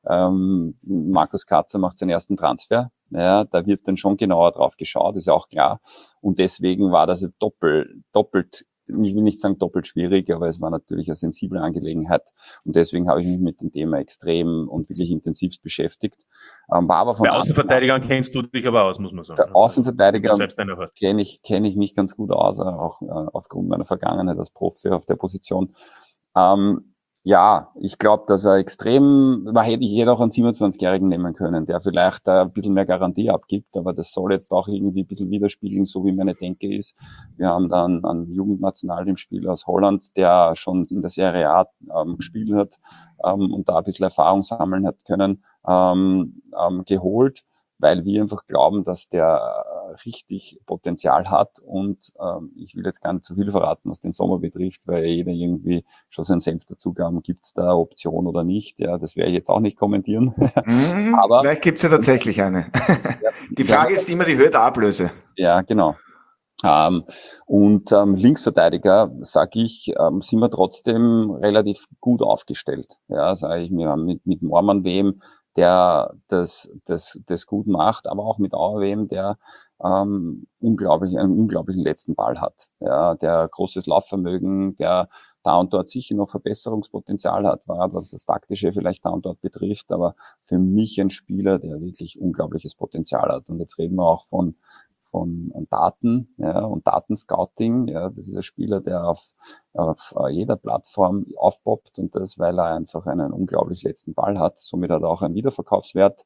ähm, Markus Katzer macht seinen ersten Transfer. Ja, da wird dann schon genauer drauf geschaut, ist auch klar. Und deswegen war das doppelt, doppelt, ich will nicht sagen doppelt schwierig, aber es war natürlich eine sensible Angelegenheit. Und deswegen habe ich mich mit dem Thema extrem und wirklich intensivst beschäftigt. Ähm, war aber von Bei Außenverteidigern kennst du dich aber aus, muss man sagen. Der Außenverteidiger kenne ich, kenne ich mich ganz gut aus, auch äh, aufgrund meiner Vergangenheit als Profi auf der Position. Ähm, Ja, ich glaube, dass er extrem, man hätte ich hätte auch einen siebenundzwanzigjährigen nehmen können, der vielleicht äh, ein bisschen mehr Garantie abgibt, aber das soll jetzt auch irgendwie ein bisschen widerspiegeln, so wie meine Denke ist. Wir haben dann einen Jugendnationalteamspieler aus Holland, der schon in der Serie A ähm, gespielt hat ähm, und da ein bisschen Erfahrung sammeln hat können, ähm, ähm, geholt, weil wir einfach glauben, dass der richtig Potenzial hat und ähm, ich will jetzt gar nicht zu viel verraten, was den Sommer betrifft, weil jeder irgendwie schon seinen Senf dazugaben, gibt es da Option oder nicht, ja, das werde ich jetzt auch nicht kommentieren. Mhm, aber vielleicht gibt es ja tatsächlich eine. Ja, die Frage ist immer die Höhe der Ablöse. Ja, genau. Ähm, und ähm, Linksverteidiger, sage ich, ähm, sind wir trotzdem relativ gut aufgestellt. Ja, sage ich mir, mit, mit Mormann wem, der das, das, das gut macht, aber auch mit Auerwem, der ähm, unglaublich, einen unglaublichen letzten Ball hat. Ja, der großes Laufvermögen, der da und dort sicher noch Verbesserungspotenzial hat, war, was das Taktische vielleicht da und dort betrifft, aber für mich ein Spieler, der wirklich unglaubliches Potenzial hat. Und jetzt reden wir auch von von Daten, ja, und Datenscouting. Ja, das ist ein Spieler, der auf, auf jeder Plattform aufpoppt und das, weil er einfach einen unglaublich letzten Ball hat. Somit hat er auch einen Wiederverkaufswert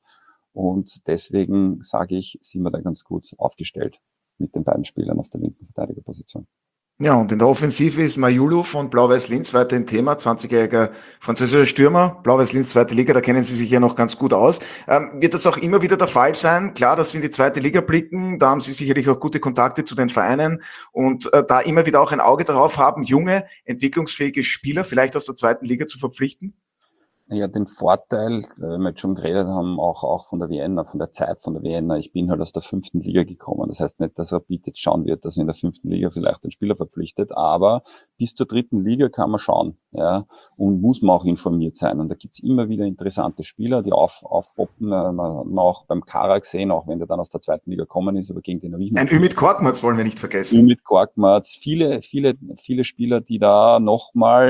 und deswegen sage ich, sind wir da ganz gut aufgestellt mit den beiden Spielern auf der linken Verteidigerposition. Ja, und in der Offensive ist Majulu von Blau-Weiß-Linz weiterhin Thema, zwanzigjähriger französischer Stürmer, Blau-Weiß-Linz zweite Liga, da kennen Sie sich ja noch ganz gut aus. Ähm, wird das auch immer wieder der Fall sein? Klar, dass Sie in die zweite Liga blicken, da haben Sie sicherlich auch gute Kontakte zu den Vereinen und äh, da immer wieder auch ein Auge darauf haben, junge, entwicklungsfähige Spieler vielleicht aus der zweiten Liga zu verpflichten? Ja, den Vorteil, wenn wir jetzt schon geredet haben, auch, auch von der Vienna, von der Zeit von der Vienna. Ich bin halt aus der fünften Liga gekommen. Das heißt nicht, dass Rapid jetzt schauen wird, dass wir in der fünften Liga vielleicht einen Spieler verpflichtet, aber bis zur dritten Liga kann man schauen, ja, und muss man auch informiert sein. Und da gibt's immer wieder interessante Spieler, die auf, aufpoppen. Man hat auch beim Kara gesehen, auch wenn der dann aus der zweiten Liga gekommen ist, aber gegen den habe ich Ein Ümit Korkmaz wollen wir nicht vergessen. Ümit Korkmaz, viele, viele, viele Spieler, die da nochmal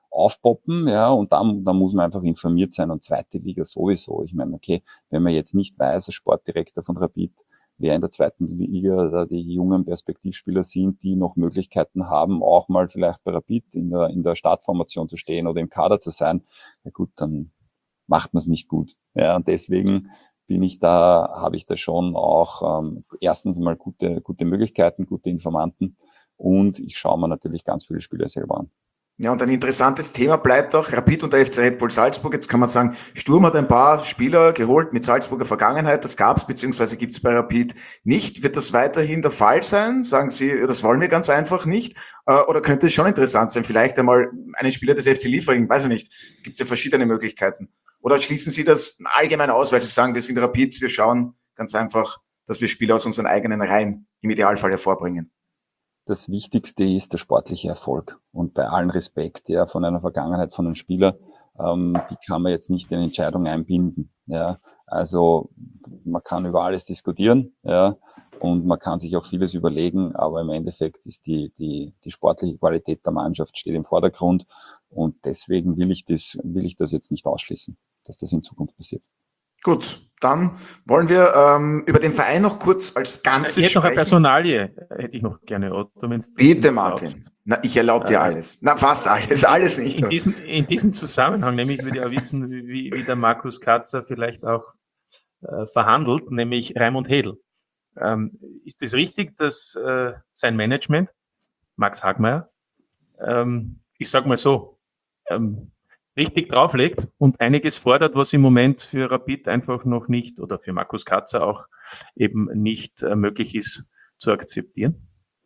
aufpoppen, ja, und dann, dann muss man einfach informiert sein und zweite Liga sowieso. Ich meine, okay, wenn man jetzt nicht weiß, als Sportdirektor von Rapid, wer in der zweiten Liga da die jungen Perspektivspieler sind, die noch Möglichkeiten haben, auch mal vielleicht bei Rapid in der, in der Startformation zu stehen oder im Kader zu sein, ja gut, dann macht man es nicht gut. Ja, und deswegen bin ich da, habe ich da schon auch ähm, erstens mal gute, gute Möglichkeiten, gute Informanten und ich schaue mir natürlich ganz viele Spieler selber an. Ja, und ein interessantes Thema bleibt auch Rapid und der F C Red Bull Salzburg. Jetzt kann man sagen, Sturm hat ein paar Spieler geholt mit Salzburger Vergangenheit. Das gab es bzw. gibt es bei Rapid nicht. Wird das weiterhin der Fall sein? Sagen Sie, das wollen wir ganz einfach nicht? Oder könnte es schon interessant sein, vielleicht einmal einen Spieler des F C Liefering, weiß ich nicht, gibt es ja verschiedene Möglichkeiten. Oder schließen Sie das allgemein aus, weil Sie sagen, wir sind Rapid, wir schauen ganz einfach, dass wir Spieler aus unseren eigenen Reihen im Idealfall hervorbringen? Das Wichtigste ist der sportliche Erfolg. Und bei allen Respekt, ja, von einer Vergangenheit von einem Spieler, ähm, die kann man jetzt nicht in Entscheidung einbinden, ja. Also, man kann über alles diskutieren, ja, und man kann sich auch vieles überlegen, aber im Endeffekt ist die, die, die sportliche Qualität der Mannschaft steht im Vordergrund. Und deswegen will ich das, will ich das jetzt nicht ausschließen, dass das in Zukunft passiert. Gut, dann wollen wir ähm, über den Verein noch kurz als Ganzes Ich hätte noch eine sprechen. Personalie, hätte ich noch gerne, Otto. Wenn's Bitte, Martin. Na, ich erlaube dir Äh, alles. Na, fast alles, alles nicht. In diesem, in diesem Zusammenhang, nämlich würde ich auch wissen, wie, wie der Markus Katzer vielleicht auch äh, verhandelt, nämlich Raimund Hedl. Ähm, ist es richtig, dass äh, sein Management, Max Hagmeier, ähm, ich sag mal so, ähm, richtig drauflegt und einiges fordert, was im Moment für Rapid einfach noch nicht oder für Markus Katzer auch eben nicht äh, möglich ist zu akzeptieren?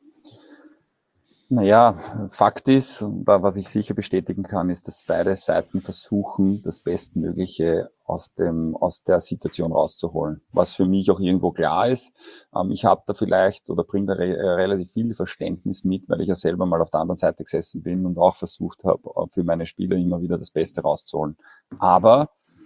Naja, Fakt ist, und da, was ich sicher bestätigen kann, ist, dass beide Seiten versuchen, das Bestmögliche aus dem, aus der Situation rauszuholen. Was für mich auch irgendwo klar ist. Ähm, ich habe da vielleicht oder bringe da re äh, relativ viel Verständnis mit, weil ich ja selber mal auf der anderen Seite gesessen bin und auch versucht habe, für meine Spieler immer wieder das Beste rauszuholen. Aber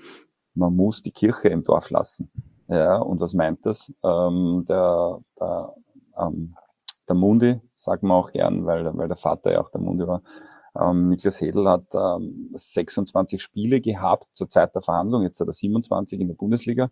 man muss die Kirche im Dorf lassen. Ja, und was meint das? Ähm, der, der, ähm, Der Mundi, sagt man auch gern, weil, weil der Vater ja auch der Mundi war. Ähm, Niklas Hedl hat ähm, sechsundzwanzig Spiele gehabt zur Zeit der Verhandlung. Jetzt hat er siebenundzwanzig in der Bundesliga.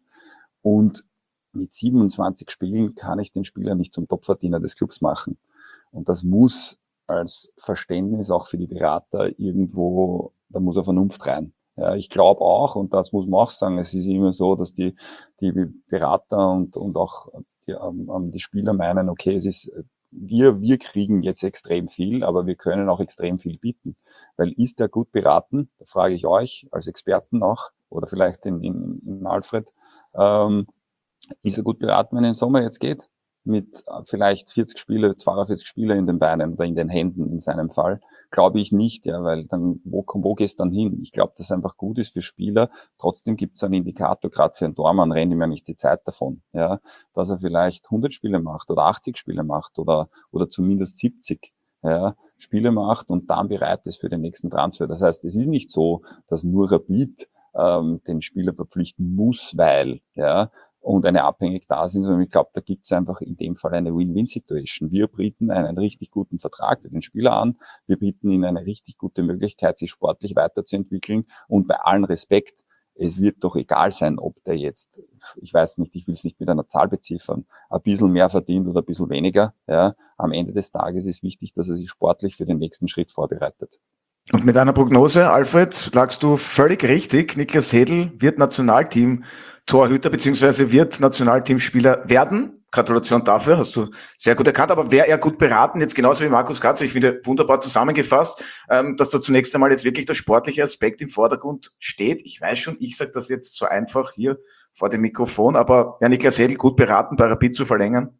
Und mit siebenundzwanzig Spielen kann ich den Spieler nicht zum Topverdiener des Clubs machen. Und das muss als Verständnis auch für die Berater irgendwo, da muss eine Vernunft rein. Ja, ich glaube auch, und das muss man auch sagen, es ist immer so, dass die, die Berater und, und auch die, ähm, die Spieler meinen, okay, es ist Wir, wir kriegen jetzt extrem viel, aber wir können auch extrem viel bieten. Weil ist er gut beraten? Da frage ich euch als Experten auch, oder vielleicht in, in, in Alfred, ähm, ist er gut beraten, wenn er im Sommer jetzt geht? Mit vielleicht vierzig Spiele, zweiundvierzig Spiele in den Beinen oder in den Händen in seinem Fall? Glaube ich nicht, ja, weil dann, wo, wo gehst du dann hin? Ich glaube, dass es einfach gut ist für Spieler. Trotzdem gibt es einen Indikator, gerade für einen Tormann rennt ihm ja nicht die Zeit davon, ja, dass er vielleicht hundert Spiele macht oder achtzig Spiele macht oder, oder zumindest siebzig, ja, Spiele macht und dann bereit ist für den nächsten Transfer. Das heißt, es ist nicht so, dass nur Rapid ähm, den Spieler verpflichten muss, weil, ja, und eine abhängig da sind, sondern ich glaube, da gibt es einfach in dem Fall eine Win-Win-Situation. Wir bieten einen richtig guten Vertrag für den Spieler an, wir bieten ihnen eine richtig gute Möglichkeit, sich sportlich weiterzuentwickeln und bei allen Respekt, es wird doch egal sein, ob der jetzt, ich weiß nicht, ich will es nicht mit einer Zahl beziffern, ein bisschen mehr verdient oder ein bisschen weniger. Ja, am Ende des Tages ist wichtig, dass er sich sportlich für den nächsten Schritt vorbereitet. Und mit einer Prognose, Alfred, lagst du völlig richtig. Niklas Hedl wird Nationalteam-Torhüter beziehungsweise wird Nationalteamspieler werden. Gratulation dafür, hast du sehr gut erkannt. Aber wäre er gut beraten, jetzt genauso wie Markus Katzer, ich finde, wunderbar zusammengefasst, ähm, dass da zunächst einmal jetzt wirklich der sportliche Aspekt im Vordergrund steht. Ich weiß schon, ich sage das jetzt so einfach hier vor dem Mikrofon, aber ja, Niklas Hedl gut beraten, bei Rapid zu verlängern?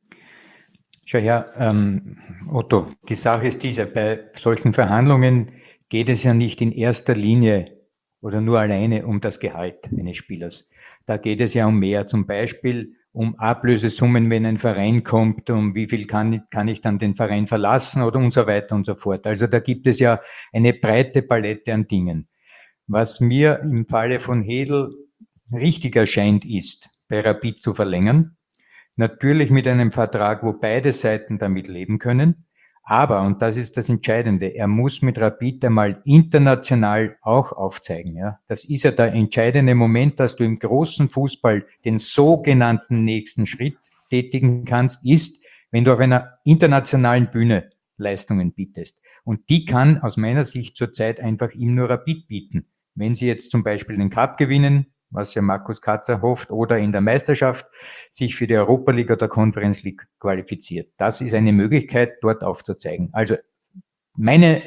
Schau her, ähm, Otto, die Sache ist diese, bei solchen Verhandlungen geht es ja nicht in erster Linie oder nur alleine um das Gehalt eines Spielers. Da geht es ja um mehr, zum Beispiel um Ablösesummen, wenn ein Verein kommt, um wie viel kann, kann ich dann den Verein verlassen oder und so weiter und so fort. Also da gibt es ja eine breite Palette an Dingen. Was mir im Falle von Hedl richtig erscheint, ist, bei Rapid zu verlängern. Natürlich mit einem Vertrag, wo beide Seiten damit leben können, Aber, und das ist das Entscheidende, er muss mit Rapid einmal international auch aufzeigen. Ja? Das ist ja der entscheidende Moment, dass du im großen Fußball den sogenannten nächsten Schritt tätigen kannst, ist, wenn du auf einer internationalen Bühne Leistungen bietest. Und die kann aus meiner Sicht zurzeit einfach ihm nur Rapid bieten. Wenn sie jetzt zum Beispiel den Cup gewinnen, was ja Markus Katzer hofft, oder in der Meisterschaft sich für die Europa League oder Conference League qualifiziert. Das ist eine Möglichkeit, dort aufzuzeigen. Also meine,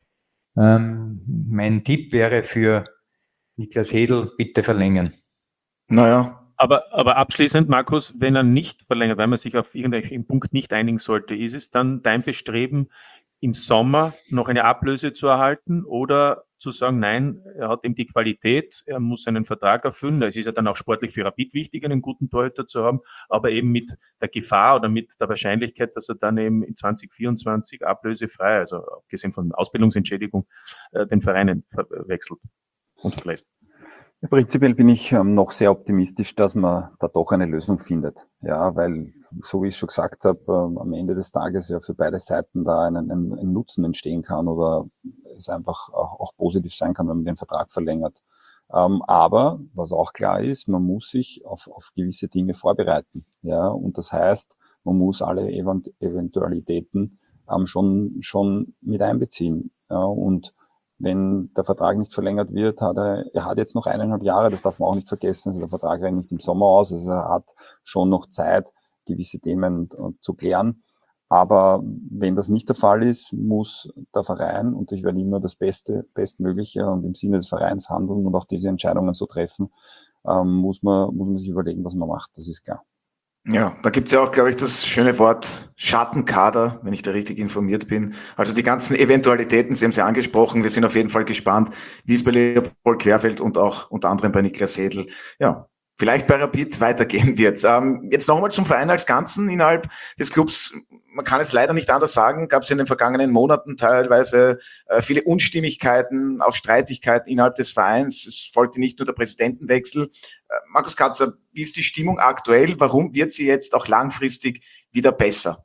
ähm, mein Tipp wäre für Niklas Hedl, bitte verlängern. Naja. Aber, aber abschließend, Markus, wenn er nicht verlängert, weil man sich auf irgendeinen Punkt nicht einigen sollte, ist es dann dein Bestreben, im Sommer noch eine Ablöse zu erhalten oder zu sagen, nein, er hat eben die Qualität, er muss seinen Vertrag erfüllen. Es ist ja dann auch sportlich für Rapid wichtig, einen guten Torhüter zu haben, aber eben mit der Gefahr oder mit der Wahrscheinlichkeit, dass er dann eben in zwanzig vierundzwanzig ablösefrei, also abgesehen von Ausbildungsentschädigung, äh, den Vereinen wechselt und verlässt. Prinzipiell bin ich ähm, noch sehr optimistisch, dass man da doch eine Lösung findet. Ja, weil, so wie ich schon gesagt habe, ähm, am Ende des Tages ja für beide Seiten da ein, ein, ein Nutzen entstehen kann oder es einfach auch, auch positiv sein kann, wenn man den Vertrag verlängert. Ähm, aber, was auch klar ist, man muss sich auf, auf gewisse Dinge vorbereiten. Ja, und das heißt, man muss alle Event- Eventualitäten ähm, schon, schon mit einbeziehen. Ja, und wenn der Vertrag nicht verlängert wird, hat er, er hat jetzt noch eineinhalb Jahre, das darf man auch nicht vergessen, also der Vertrag rennt nicht im Sommer aus, also er hat schon noch Zeit, gewisse Themen zu klären. Aber wenn das nicht der Fall ist, muss der Verein, und ich werde immer das Beste, Bestmögliche und im Sinne des Vereins handeln und auch diese Entscheidungen so treffen, ähm, muss man, muss man sich überlegen, was man macht, das ist klar. Ja, da gibt's ja auch, glaube ich, das schöne Wort Schattenkader, wenn ich da richtig informiert bin. Also die ganzen Eventualitäten, Sie haben sie angesprochen, wir sind auf jeden Fall gespannt, wie es bei Leopold Querfeld und auch unter anderem bei Niklas Hedl, ja, vielleicht bei Rapid weitergehen wird. Ähm, jetzt nochmal zum Verein als Ganzen innerhalb des Clubs. Man kann es leider nicht anders sagen, gab es in den vergangenen Monaten teilweise äh, viele Unstimmigkeiten, auch Streitigkeiten innerhalb des Vereins. Es folgte nicht nur der Präsidentenwechsel. Äh, Markus Katzer, wie ist die Stimmung aktuell? Warum wird sie jetzt auch langfristig wieder besser?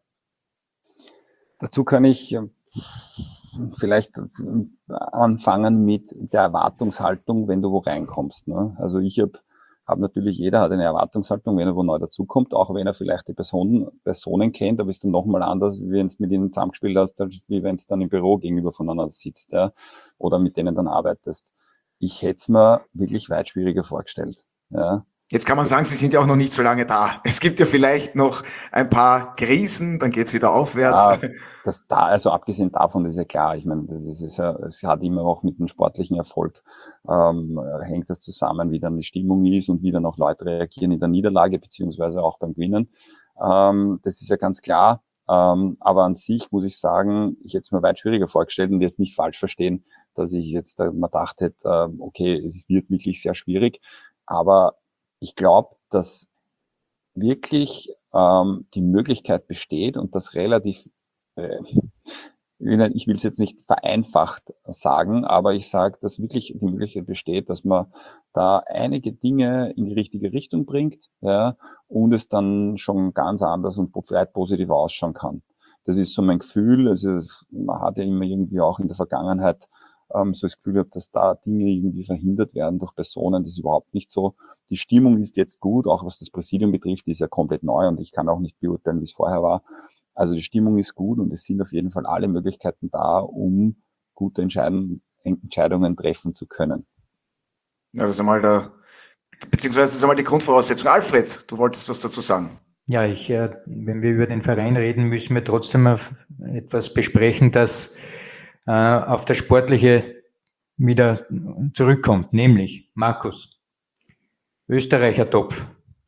Dazu kann ich äh, vielleicht anfangen mit der Erwartungshaltung, wenn du wo reinkommst. Ne? Also ich habe hab natürlich, jeder hat eine Erwartungshaltung, wenn er wo neu dazukommt, auch wenn er vielleicht die Personen, Personen kennt, aber ist dann nochmal anders, wie wenn es mit ihnen zusammengespielt hast, wie wenn es dann im Büro gegenüber voneinander sitzt, ja, oder mit denen dann arbeitest. Ich hätte es mir wirklich weit schwieriger vorgestellt. Ja. Jetzt kann man sagen, Sie sind ja auch noch nicht so lange da. Es gibt ja vielleicht noch ein paar Krisen, dann geht's wieder aufwärts. Ja, das da, also abgesehen davon ist ja klar, ich meine, das ist, ist ja, es hat immer auch mit dem sportlichen Erfolg, ähm, hängt das zusammen, wie dann die Stimmung ist und wie dann auch Leute reagieren in der Niederlage, beziehungsweise auch beim Gewinnen. Ähm, das ist ja ganz klar. Ähm, aber an sich muss ich sagen, ich hätte es mir weit schwieriger vorgestellt und jetzt nicht falsch verstehen, dass ich jetzt äh, mal dachte, hätte, äh, okay, es wird wirklich sehr schwierig. Aber ich glaube, dass wirklich ähm, die Möglichkeit besteht und das relativ, äh, ich will es jetzt nicht vereinfacht sagen, aber ich sage, dass wirklich die Möglichkeit besteht, dass man da einige Dinge in die richtige Richtung bringt, ja, und es dann schon ganz anders und weit positiver ausschauen kann. Das ist so mein Gefühl. Also man hat ja immer irgendwie auch in der Vergangenheit ähm, so das Gefühl gehabt, dass da Dinge irgendwie verhindert werden durch Personen. Das ist überhaupt nicht so. Die Stimmung ist jetzt gut, auch was das Präsidium betrifft, die ist ja komplett neu und ich kann auch nicht beurteilen, wie es vorher war. Also die Stimmung ist gut und es sind auf jeden Fall alle Möglichkeiten da, um gute Entscheidungen, Entscheidungen treffen zu können. Ja, das ist einmal der, beziehungsweise das ist einmal die Grundvoraussetzung. Alfred, du wolltest was dazu sagen. Ja, ich, äh, wenn wir über den Verein reden, müssen wir trotzdem auf etwas besprechen, das äh, auf das Sportliche wieder zurückkommt, nämlich Markus. Österreicher Topf.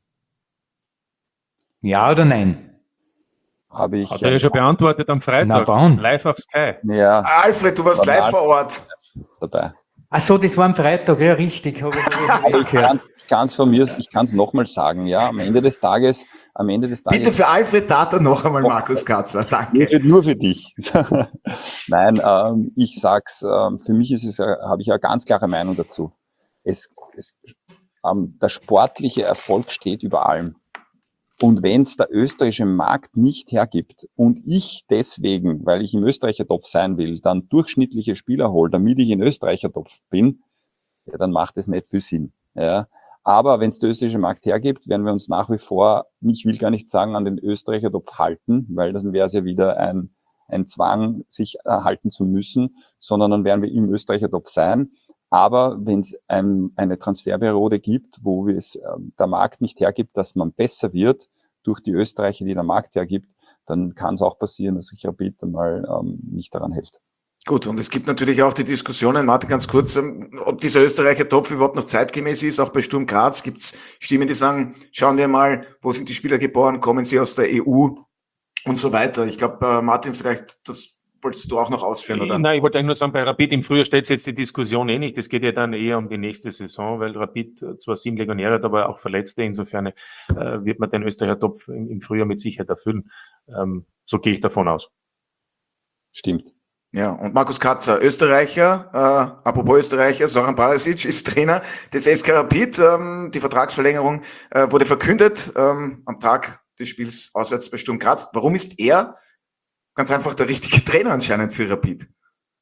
Ja oder nein? Habe ich. Hat er ja schon beantwortet am Freitag. Na, live auf Sky. Ja. Alfred, du warst live vor Ort. Dabei. Ach so, das war am Freitag, ja richtig. Habe ich ich kann es von mir, ich kann es nochmal sagen, ja, am Ende des Tages, am Ende des Tages. Bitte für Alfred Tata noch einmal, Markus Katzer, danke. Nur für, nur für dich. Nein, ähm, ich sag's, ähm, für mich ist es, äh, habe ich eine ganz klare Meinung dazu. Es, es, ähm, der sportliche Erfolg steht über allem. Und wenn es der österreichische Markt nicht hergibt und ich deswegen, weil ich im Österreicher-Topf sein will, dann durchschnittliche Spieler hole, damit ich in Österreicher-Topf bin, ja, dann macht es nicht viel Sinn. Ja. Aber wenn es der österreichische Markt hergibt, werden wir uns nach wie vor, ich will gar nicht sagen, an den Österreicher-Topf halten, weil dann wäre es ja wieder ein, ein Zwang, sich halten zu müssen, sondern dann werden wir im Österreicher-Topf sein. Aber wenn es ein, eine Transferperiode gibt, wo es äh, der Markt nicht hergibt, dass man besser wird durch die Österreicher, die der Markt hergibt, dann kann es auch passieren, dass sich Rapid einmal ähm, nicht daran hält. Gut, und es gibt natürlich auch die Diskussionen, Martin, ganz kurz, ob dieser Österreicher-Topf überhaupt noch zeitgemäß ist. Auch bei Sturm Graz gibt es Stimmen, die sagen, schauen wir mal, wo sind die Spieler geboren, kommen sie aus der E U und so weiter. Ich glaube, Martin, vielleicht, das wolltest du auch noch ausführen, oder? Nein, ich wollte eigentlich nur sagen, bei Rapid im Frühjahr stellt sich jetzt die Diskussion eh nicht. Es geht ja dann eher um die nächste Saison, weil Rapid zwar sieben Legionäre hat, aber auch Verletzte. Insofern äh, wird man den Österreicher-Topf im, im Frühjahr mit Sicherheit erfüllen. Ähm, so gehe ich davon aus. Stimmt. Ja, und Markus Katzer, Österreicher, äh, apropos Österreicher, Zoran Barisic ist Trainer des S K Rapid. Ähm, die Vertragsverlängerung äh, wurde verkündet ähm, am Tag des Spiels auswärts bei Sturm Graz. Warum ist er ganz einfach der richtige Trainer anscheinend für Rapid?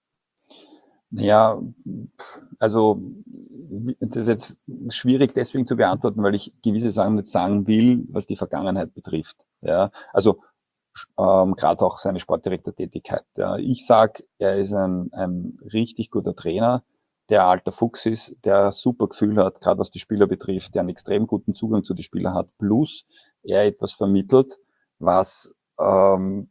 Ja, also das ist jetzt schwierig deswegen zu beantworten, weil ich gewisse Sachen nicht sagen will, was die Vergangenheit betrifft. Ja, also ähm, gerade auch seine Sportdirektortätigkeit. Ja, ich sag, er ist ein, ein richtig guter Trainer, der ein alter Fuchs ist, der ein super Gefühl hat, gerade was die Spieler betrifft, der einen extrem guten Zugang zu den Spielern hat, plus er etwas vermittelt, was ähm,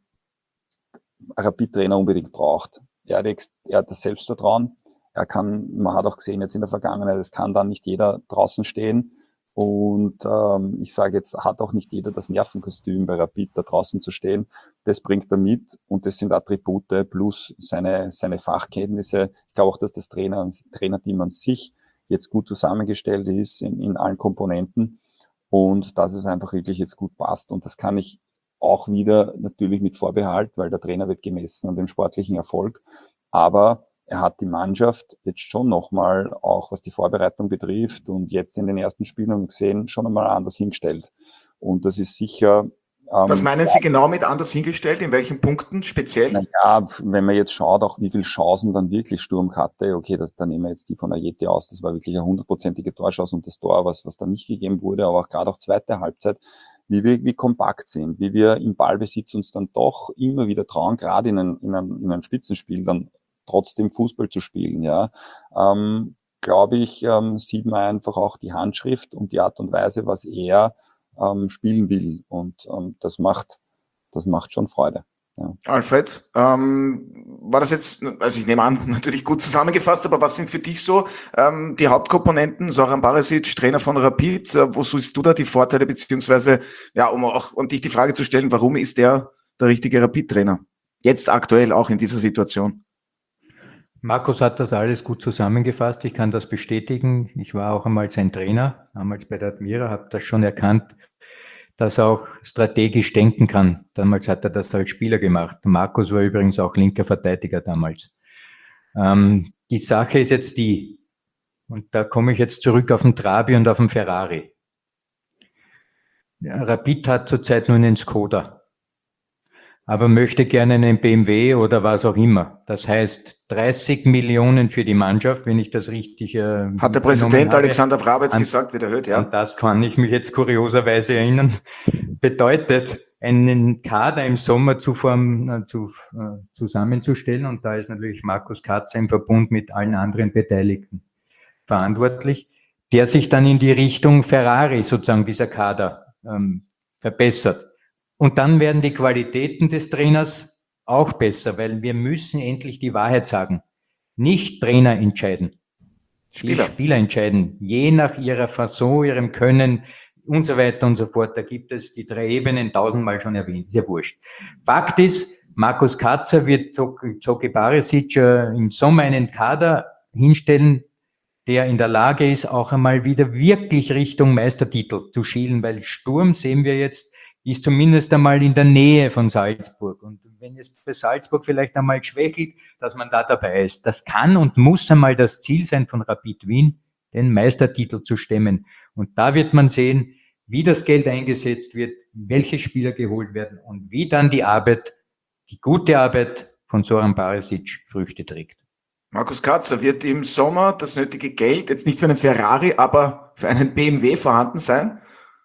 ein Rapid-Trainer unbedingt braucht. Er hat, er hat das Selbstvertrauen. Er kann, man hat auch gesehen jetzt in der Vergangenheit, es kann dann nicht jeder draußen stehen. Und ähm, ich sage jetzt, hat auch nicht jeder das Nervenkostüm bei Rapid da draußen zu stehen. Das bringt er mit und das sind Attribute plus seine seine Fachkenntnisse. Ich glaube auch, dass das Trainer, Trainerteam an sich jetzt gut zusammengestellt ist in, in allen Komponenten und dass es einfach wirklich jetzt gut passt. Und das kann ich auch wieder natürlich mit Vorbehalt, weil der Trainer wird gemessen an dem sportlichen Erfolg. Aber er hat die Mannschaft jetzt schon nochmal, auch was die Vorbereitung betrifft und jetzt in den ersten Spielen haben wir gesehen, schon einmal anders hingestellt. Und das ist sicher... Ähm, was meinen Sie genau mit anders hingestellt? In welchen Punkten speziell? Naja, wenn man jetzt schaut, auch wie viele Chancen dann wirklich Sturm hatte, okay, das, dann nehmen wir jetzt die von Ajeti aus, das war wirklich eine hundertprozentige Torchance und das Tor, was, was da nicht gegeben wurde, aber auch gerade auch zweite Halbzeit, wie wir wie kompakt sind, wie wir im Ballbesitz uns dann doch immer wieder trauen, gerade in einem, in einem, in einem Spitzenspiel dann trotzdem Fußball zu spielen, ja, ähm, glaube ich, ähm, sieht man einfach auch die Handschrift und die Art und Weise, was er ähm, spielen will und ähm, das macht, das macht schon Freude. Ja. Alfred, ähm, war das jetzt, also ich nehme an, natürlich gut zusammengefasst, aber was sind für dich so ähm, die Hauptkomponenten? Zoran Barisic, Trainer von Rapid, äh, wo siehst du da die Vorteile, beziehungsweise, ja, um auch um dich die Frage zu stellen, warum ist der der richtige Rapid-Trainer? Jetzt aktuell auch in dieser Situation. Markus hat das alles gut zusammengefasst. Ich kann das bestätigen. Ich war auch einmal sein Trainer, damals bei der Admira, habe das schon erkannt, dass er auch strategisch denken kann. Damals hat er das als Spieler gemacht. Markus war übrigens auch linker Verteidiger damals. Ähm, die Sache ist jetzt die, und da komme ich jetzt zurück auf den Trabi und auf den Ferrari. Ja, Rapid hat zurzeit nur einen Skoda, aber möchte gerne einen B M W oder was auch immer. Das heißt dreißig Millionen für die Mannschaft, wenn ich das richtig äh, hat der Präsident habe. Alexander Vrabetz an, gesagt, wird erhöht, ja. Und das kann ich mich jetzt kurioserweise erinnern. Bedeutet, einen Kader im Sommer zu form, äh, zu, äh, zusammenzustellen und da ist natürlich Markus Katzer im Verbund mit allen anderen Beteiligten verantwortlich, der sich dann in die Richtung Ferrari sozusagen dieser Kader ähm, verbessert. Und dann werden die Qualitäten des Trainers auch besser, weil wir müssen endlich die Wahrheit sagen. Nicht Trainer entscheiden. Spieler. Die Spieler entscheiden, je nach ihrer Fasson, ihrem Können und so weiter und so fort. Da gibt es die drei Ebenen tausendmal schon erwähnt, ist ja wurscht. Fakt ist, Markus Katzer wird Zoki Barisic im Sommer einen Kader hinstellen, der in der Lage ist, auch einmal wieder wirklich Richtung Meistertitel zu schielen, weil Sturm sehen wir jetzt, ist zumindest einmal in der Nähe von Salzburg. Und wenn es bei Salzburg vielleicht einmal schwächelt, dass man da dabei ist. Das kann und muss einmal das Ziel sein von Rapid Wien, den Meistertitel zu stemmen. Und da wird man sehen, wie das Geld eingesetzt wird, welche Spieler geholt werden und wie dann die Arbeit, die gute Arbeit von Zoran Barisic Früchte trägt. Markus Katzer, wird im Sommer das nötige Geld, jetzt nicht für einen Ferrari, aber für einen B M W vorhanden sein?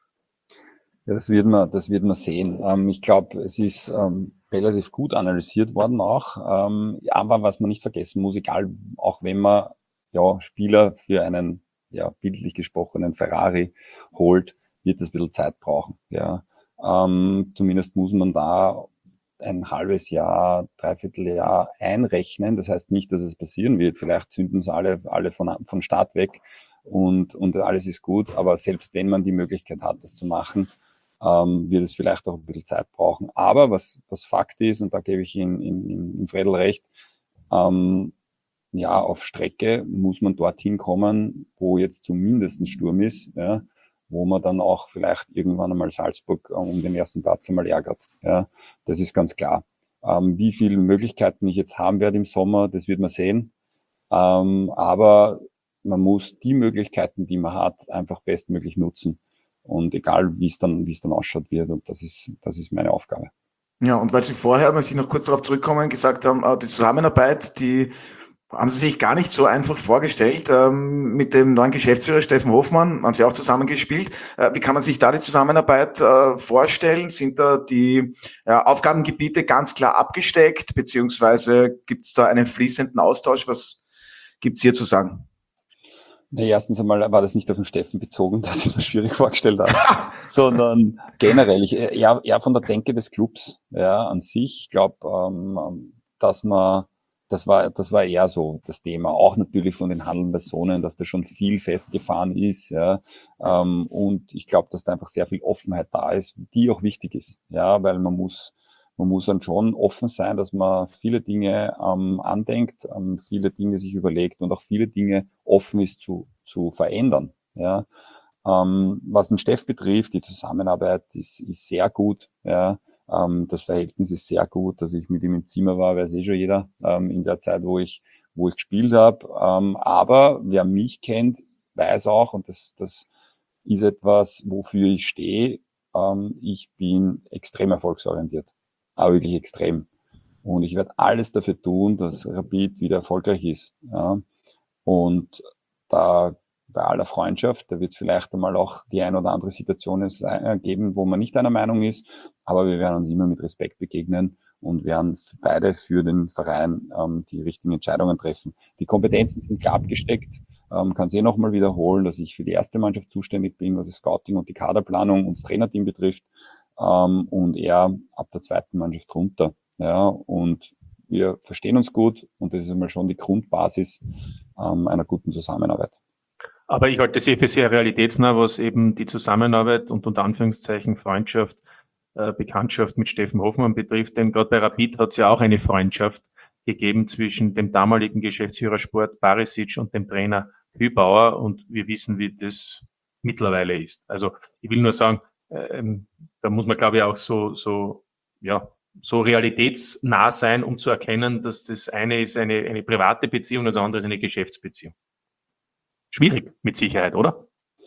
Ja, das wird man, das wird man sehen. Ähm, ich glaube, es ist ähm, relativ gut analysiert worden auch. Ähm, aber was man nicht vergessen muss, egal, auch wenn man ja Spieler für einen, ja, bildlich gesprochenen Ferrari holt, wird das ein bisschen Zeit brauchen. Ja, ähm, zumindest muss man da ein halbes Jahr, dreiviertel Jahr einrechnen. Das heißt nicht, dass es passieren wird. Vielleicht zünden sie alle, alle von, von Start weg und, und alles ist gut. Aber selbst wenn man die Möglichkeit hat, das zu machen, ähm, wird es vielleicht auch ein bisschen Zeit brauchen. Aber was, was Fakt ist, und da gebe ich Ihnen in, in, in Fredel recht, ähm, ja, auf Strecke muss man dorthin kommen, wo jetzt zumindest ein Sturm ist, ja, wo man dann auch vielleicht irgendwann einmal Salzburg äh, um den ersten Platz einmal ärgert. Ja, das ist ganz klar. Ähm, wie viele Möglichkeiten ich jetzt haben werde im Sommer, das wird man sehen. Ähm, aber man muss die Möglichkeiten, die man hat, einfach bestmöglich nutzen. Und egal, wie es dann, wie es dann ausschaut wird. Und das ist, das ist meine Aufgabe. Ja, und weil Sie vorher, möchte ich noch kurz darauf zurückkommen, gesagt haben, die Zusammenarbeit, die haben Sie sich gar nicht so einfach vorgestellt. Ähm, mit dem neuen Geschäftsführer Steffen Hofmann haben Sie auch zusammengespielt. Äh, wie kann man sich da die Zusammenarbeit äh, vorstellen? Sind da die äh, Aufgabengebiete ganz klar abgesteckt, beziehungsweise gibt es da einen fließenden Austausch? Was gibt es hier zu sagen? Na, erstens einmal war das nicht auf den Steffen bezogen, das ist mir schwierig vorgestellt hat, sondern generell, ich, eher, eher von der Denke des Clubs, ja, an sich. Ich glaube, ähm, dass man Das war, das war eher so das Thema. Auch natürlich von den handelnden Personen, dass da schon viel festgefahren ist, ja. Ähm, und ich glaube, dass da einfach sehr viel Offenheit da ist, die auch wichtig ist, ja, weil man muss, man muss dann schon offen sein, dass man viele Dinge ähm, andenkt, ähm, viele Dinge sich überlegt und auch viele Dinge offen ist zu, zu verändern, ja. Ähm, was den Steff betrifft, die Zusammenarbeit ist, ist sehr gut, ja. Ähm, das Verhältnis ist sehr gut, dass ich mit ihm im Zimmer war, weiß eh schon jeder, ähm, in der Zeit, wo ich, wo ich gespielt habe. Ähm, aber wer mich kennt, weiß auch, und das, das ist etwas, wofür ich stehe, ähm, ich bin extrem erfolgsorientiert. Aber wirklich extrem. Und ich werde alles dafür tun, dass Rapid wieder erfolgreich ist. Ja. Und da bei aller Freundschaft, da wird es vielleicht einmal auch die ein oder andere Situation geben, wo man nicht einer Meinung ist, aber wir werden uns immer mit Respekt begegnen und werden beide für den Verein ähm, die richtigen Entscheidungen treffen. Die Kompetenzen sind klar abgesteckt, ähm, kann es eh nochmal wiederholen, dass ich für die erste Mannschaft zuständig bin, was das Scouting und die Kaderplanung und das Trainerteam betrifft, ähm, und er ab der zweiten Mannschaft runter. Ja, und wir verstehen uns gut und das ist einmal schon die Grundbasis ähm, einer guten Zusammenarbeit. Aber ich halte es eh für sehr realitätsnah, was eben die Zusammenarbeit und unter Anführungszeichen Freundschaft, äh, Bekanntschaft mit Steffen Hofmann betrifft. Denn gerade bei Rapid hat es ja auch eine Freundschaft gegeben zwischen dem damaligen Geschäftsführer Sport Barisic und dem Trainer Hübauer. Und wir wissen, wie das mittlerweile ist. Also ich will nur sagen, äh, da muss man, glaube ich, auch so, so, ja, so realitätsnah sein, um zu erkennen, dass das eine ist eine, eine private Beziehung und das andere ist eine Geschäftsbeziehung. Schwierig, mit Sicherheit, oder?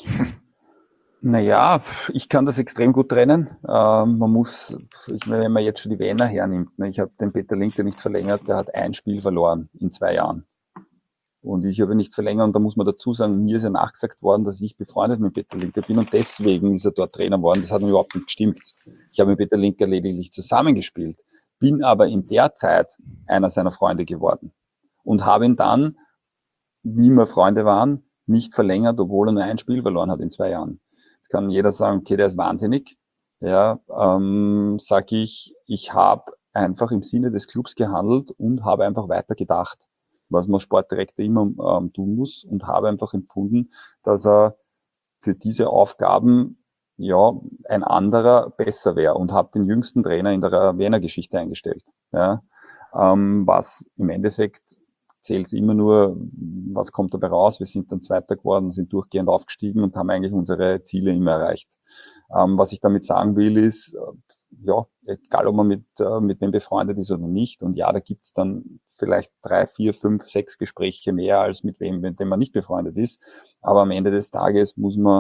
Naja, ich kann das extrem gut trennen. Ähm, man muss, ich meine, wenn man jetzt schon die Wiener hernimmt, ne, ich habe den Peter Linke nicht verlängert, der hat ein Spiel verloren in zwei Jahren. Und ich habe nicht verlängert und da muss man dazu sagen, mir ist ja nachgesagt worden, dass ich befreundet mit Peter Linke bin und deswegen ist er dort Trainer geworden. Das hat mir überhaupt nicht gestimmt. Ich habe mit Peter Linke lediglich zusammengespielt, bin aber in der Zeit einer seiner Freunde geworden und habe ihn dann, wie wir Freunde waren, nicht verlängert, obwohl er nur ein Spiel verloren hat in zwei Jahren. Jetzt kann jeder sagen, okay, der ist wahnsinnig. Ja, ähm, sag ich, ich habe einfach im Sinne des Clubs gehandelt und habe einfach weiter gedacht, was man Sportdirektor immer ähm, tun muss und habe einfach empfunden, dass er für diese Aufgaben ja ein anderer besser wäre und habe den jüngsten Trainer in der Wiener Geschichte eingestellt. Ja, ähm, was im Endeffekt zählt es immer nur, was kommt dabei raus. Wir sind dann Zweiter geworden, sind durchgehend aufgestiegen und haben eigentlich unsere Ziele immer erreicht. Ähm, was ich damit sagen will, ist, äh, ja, egal ob man mit, äh, mit wem befreundet ist oder nicht. Und ja, da gibt's dann vielleicht drei, vier, fünf, sechs Gespräche mehr als mit wem, mit dem man nicht befreundet ist. Aber am Ende des Tages muss man,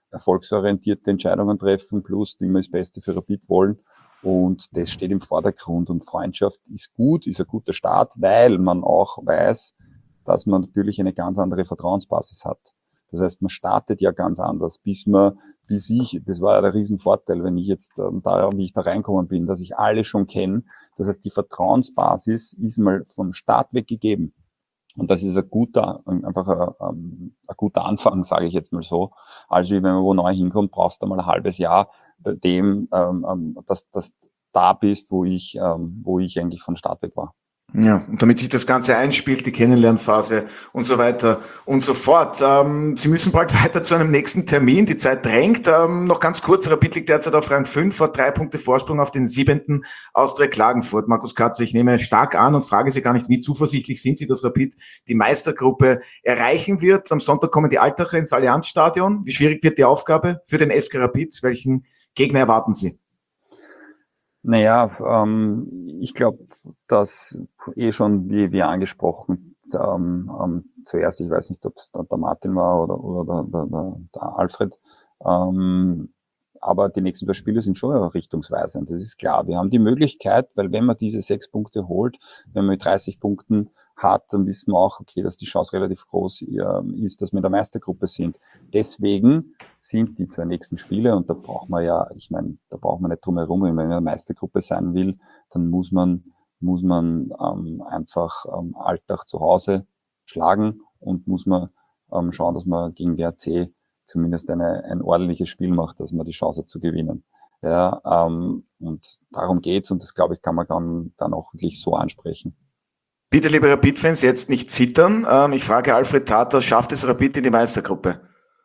erfolgsorientierte Entscheidungen treffen, plus die immer das Beste für Rapid wollen. Und das steht im Vordergrund. Und Freundschaft ist gut, ist ein guter Start, weil man auch weiß, dass man natürlich eine ganz andere Vertrauensbasis hat. Das heißt, man startet ja ganz anders, bis man, bis ich, das war ja der Riesenvorteil, wenn ich jetzt ähm, da, wie ich da reinkommen bin, dass ich alle schon kenne. Das heißt, die Vertrauensbasis ist mal vom Start weg gegeben. Und das ist ein guter, einfach ein, ein guter Anfang, sage ich jetzt mal so. Also wenn man wo neu hinkommt, brauchst du mal ein halbes Jahr bei dem, ähm, dass, dass da bist, wo ich, ähm, wo ich eigentlich von Start weg war. Ja, und damit sich das Ganze einspielt, die Kennenlernphase und so weiter und so fort. Ähm, Sie müssen bald weiter zu einem nächsten Termin, die Zeit drängt. Ähm, noch ganz kurz, Rapid liegt derzeit auf Rang fünf, hat drei Punkte Vorsprung auf den siebenten Austria Klagenfurt. Markus Katzer, ich nehme stark an und frage Sie gar nicht, wie zuversichtlich sind Sie, dass Rapid die Meistergruppe erreichen wird? Am Sonntag kommen die Altacher ins Allianzstadion. Wie schwierig wird die Aufgabe für den S K Rapid? Welchen Gegner erwarten Sie? Naja, ähm, ich glaube, dass eh schon, wie, wie angesprochen, ähm, ähm, zuerst, ich weiß nicht, ob es der, der Martin war oder, oder der, der, der Alfred, ähm, aber die nächsten zwei Spiele sind schon richtungsweisend, das ist klar. Wir haben die Möglichkeit, weil wenn man diese sechs Punkte holt, wenn man mit dreißig Punkten hat, dann wissen wir auch, okay, dass die Chance relativ groß äh, ist, dass wir in der Meistergruppe sind. Deswegen sind die zwei nächsten Spiele, und da braucht man ja, ich meine, da braucht man nicht drum herum, wenn man in der Meistergruppe sein will, dann muss man muss man ähm, einfach ähm, Alltag zu Hause schlagen und muss man ähm, schauen, dass man gegen W R C zumindest eine, ein ordentliches Spiel macht, dass man die Chance hat zu gewinnen. Ja, ähm, und darum geht's, und das, glaube ich, kann man dann, dann auch wirklich so ansprechen. Bitte, liebe Rapid-Fans, jetzt nicht zittern. Ähm, ich frage Alfred Tater, schafft es Rapid in die Meistergruppe?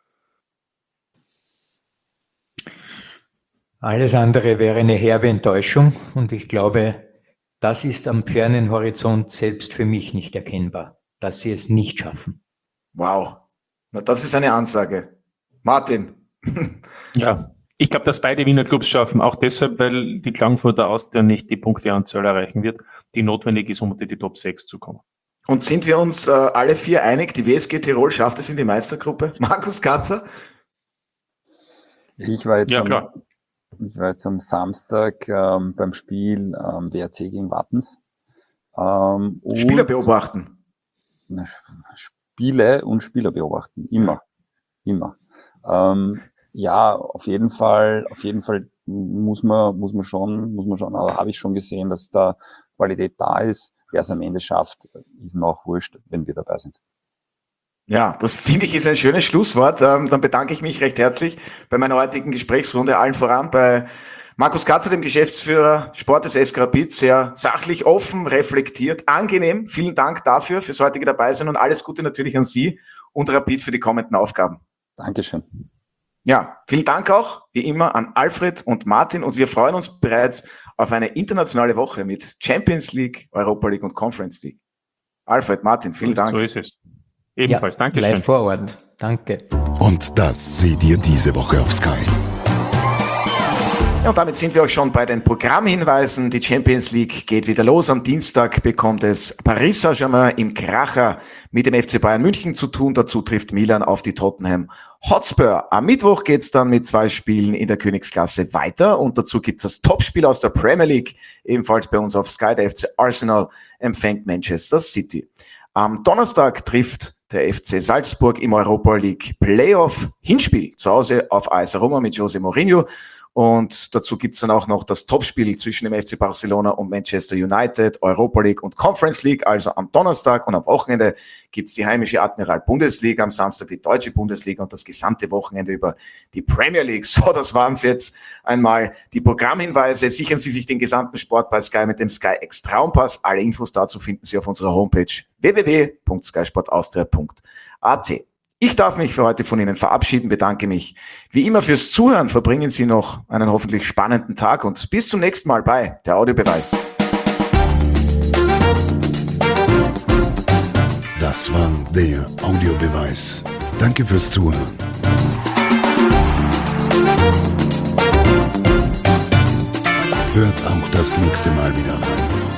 Alles andere wäre eine herbe Enttäuschung, und ich glaube, das ist am fernen Horizont selbst für mich nicht erkennbar, dass sie es nicht schaffen. Wow, na das ist eine Ansage. Martin. Ja, ich glaube, dass beide Wiener Clubs schaffen, auch deshalb, weil die Klagenfurter Austria nicht die Punkteanzahl erreichen wird, die notwendig ist, um unter die Top sechs zu kommen. Und sind wir uns äh, alle vier einig, die W S G Tirol schafft es in die Meistergruppe? Markus Katzer? Ich war jetzt ja, am, klar. Ich war jetzt am Samstag ähm, beim Spiel ähm, W R C gegen Wattens. Ähm, Spieler beobachten. Spiele und Spieler beobachten. Immer. Immer. Ähm, ja, auf jeden Fall, auf jeden Fall muss man, muss man schon, muss man schon, aber habe ich schon gesehen, dass da Qualität da ist. Wer es am Ende schafft, ist mir auch wurscht, wenn wir dabei sind. Ja, das finde ich ist ein schönes Schlusswort. Ähm, dann bedanke ich mich recht herzlich bei meiner heutigen Gesprächsrunde, allen voran bei Markus Katzer, dem Geschäftsführer Sport des S K Rapid, sehr sachlich, offen, reflektiert, angenehm. Vielen Dank dafür, fürs heutige Dabeisein, und alles Gute natürlich an Sie und Rapid für die kommenden Aufgaben. Dankeschön. Ja, vielen Dank auch, wie immer, an Alfred und Martin, und wir freuen uns bereits auf eine internationale Woche mit Champions League, Europa League und Conference League. Alfred, Martin, vielen Dank. So ist es. Ebenfalls, ja, Dankeschön. Live vor Ort. Danke. Und das seht ihr diese Woche auf Sky. Ja, und damit sind wir auch schon bei den Programmhinweisen. Die Champions League geht wieder los. Am Dienstag bekommt es Paris Saint-Germain im Kracher mit dem F C Bayern München zu tun. Dazu trifft Milan auf die Tottenham Hotspur. Am Mittwoch geht's dann mit zwei Spielen in der Königsklasse weiter. Und dazu gibt's das Topspiel aus der Premier League, ebenfalls bei uns auf Sky. Der F C Arsenal empfängt Manchester City. Am Donnerstag trifft der F C Salzburg im Europa League Playoff Hinspiel zu Hause auf A S Roma mit José Mourinho. Und dazu gibt's dann auch noch das Topspiel zwischen dem F C Barcelona und Manchester United, Europa League und Conference League. Also am Donnerstag, und am Wochenende gibt's die heimische Admiral Bundesliga, am Samstag die deutsche Bundesliga und das gesamte Wochenende über die Premier League. So, das waren's jetzt einmal die Programmhinweise. Sichern Sie sich den gesamten Sport bei Sky mit dem Sky X Traumpass. Alle Infos dazu finden Sie auf unserer Homepage w w w punkt sky sport austria punkt a t. Ich darf mich für heute von Ihnen verabschieden, bedanke mich wie immer fürs Zuhören. Verbringen Sie noch einen hoffentlich spannenden Tag und bis zum nächsten Mal bei der Audiobeweis. Das war der Audiobeweis. Danke fürs Zuhören. Hört auch das nächste Mal wieder rein.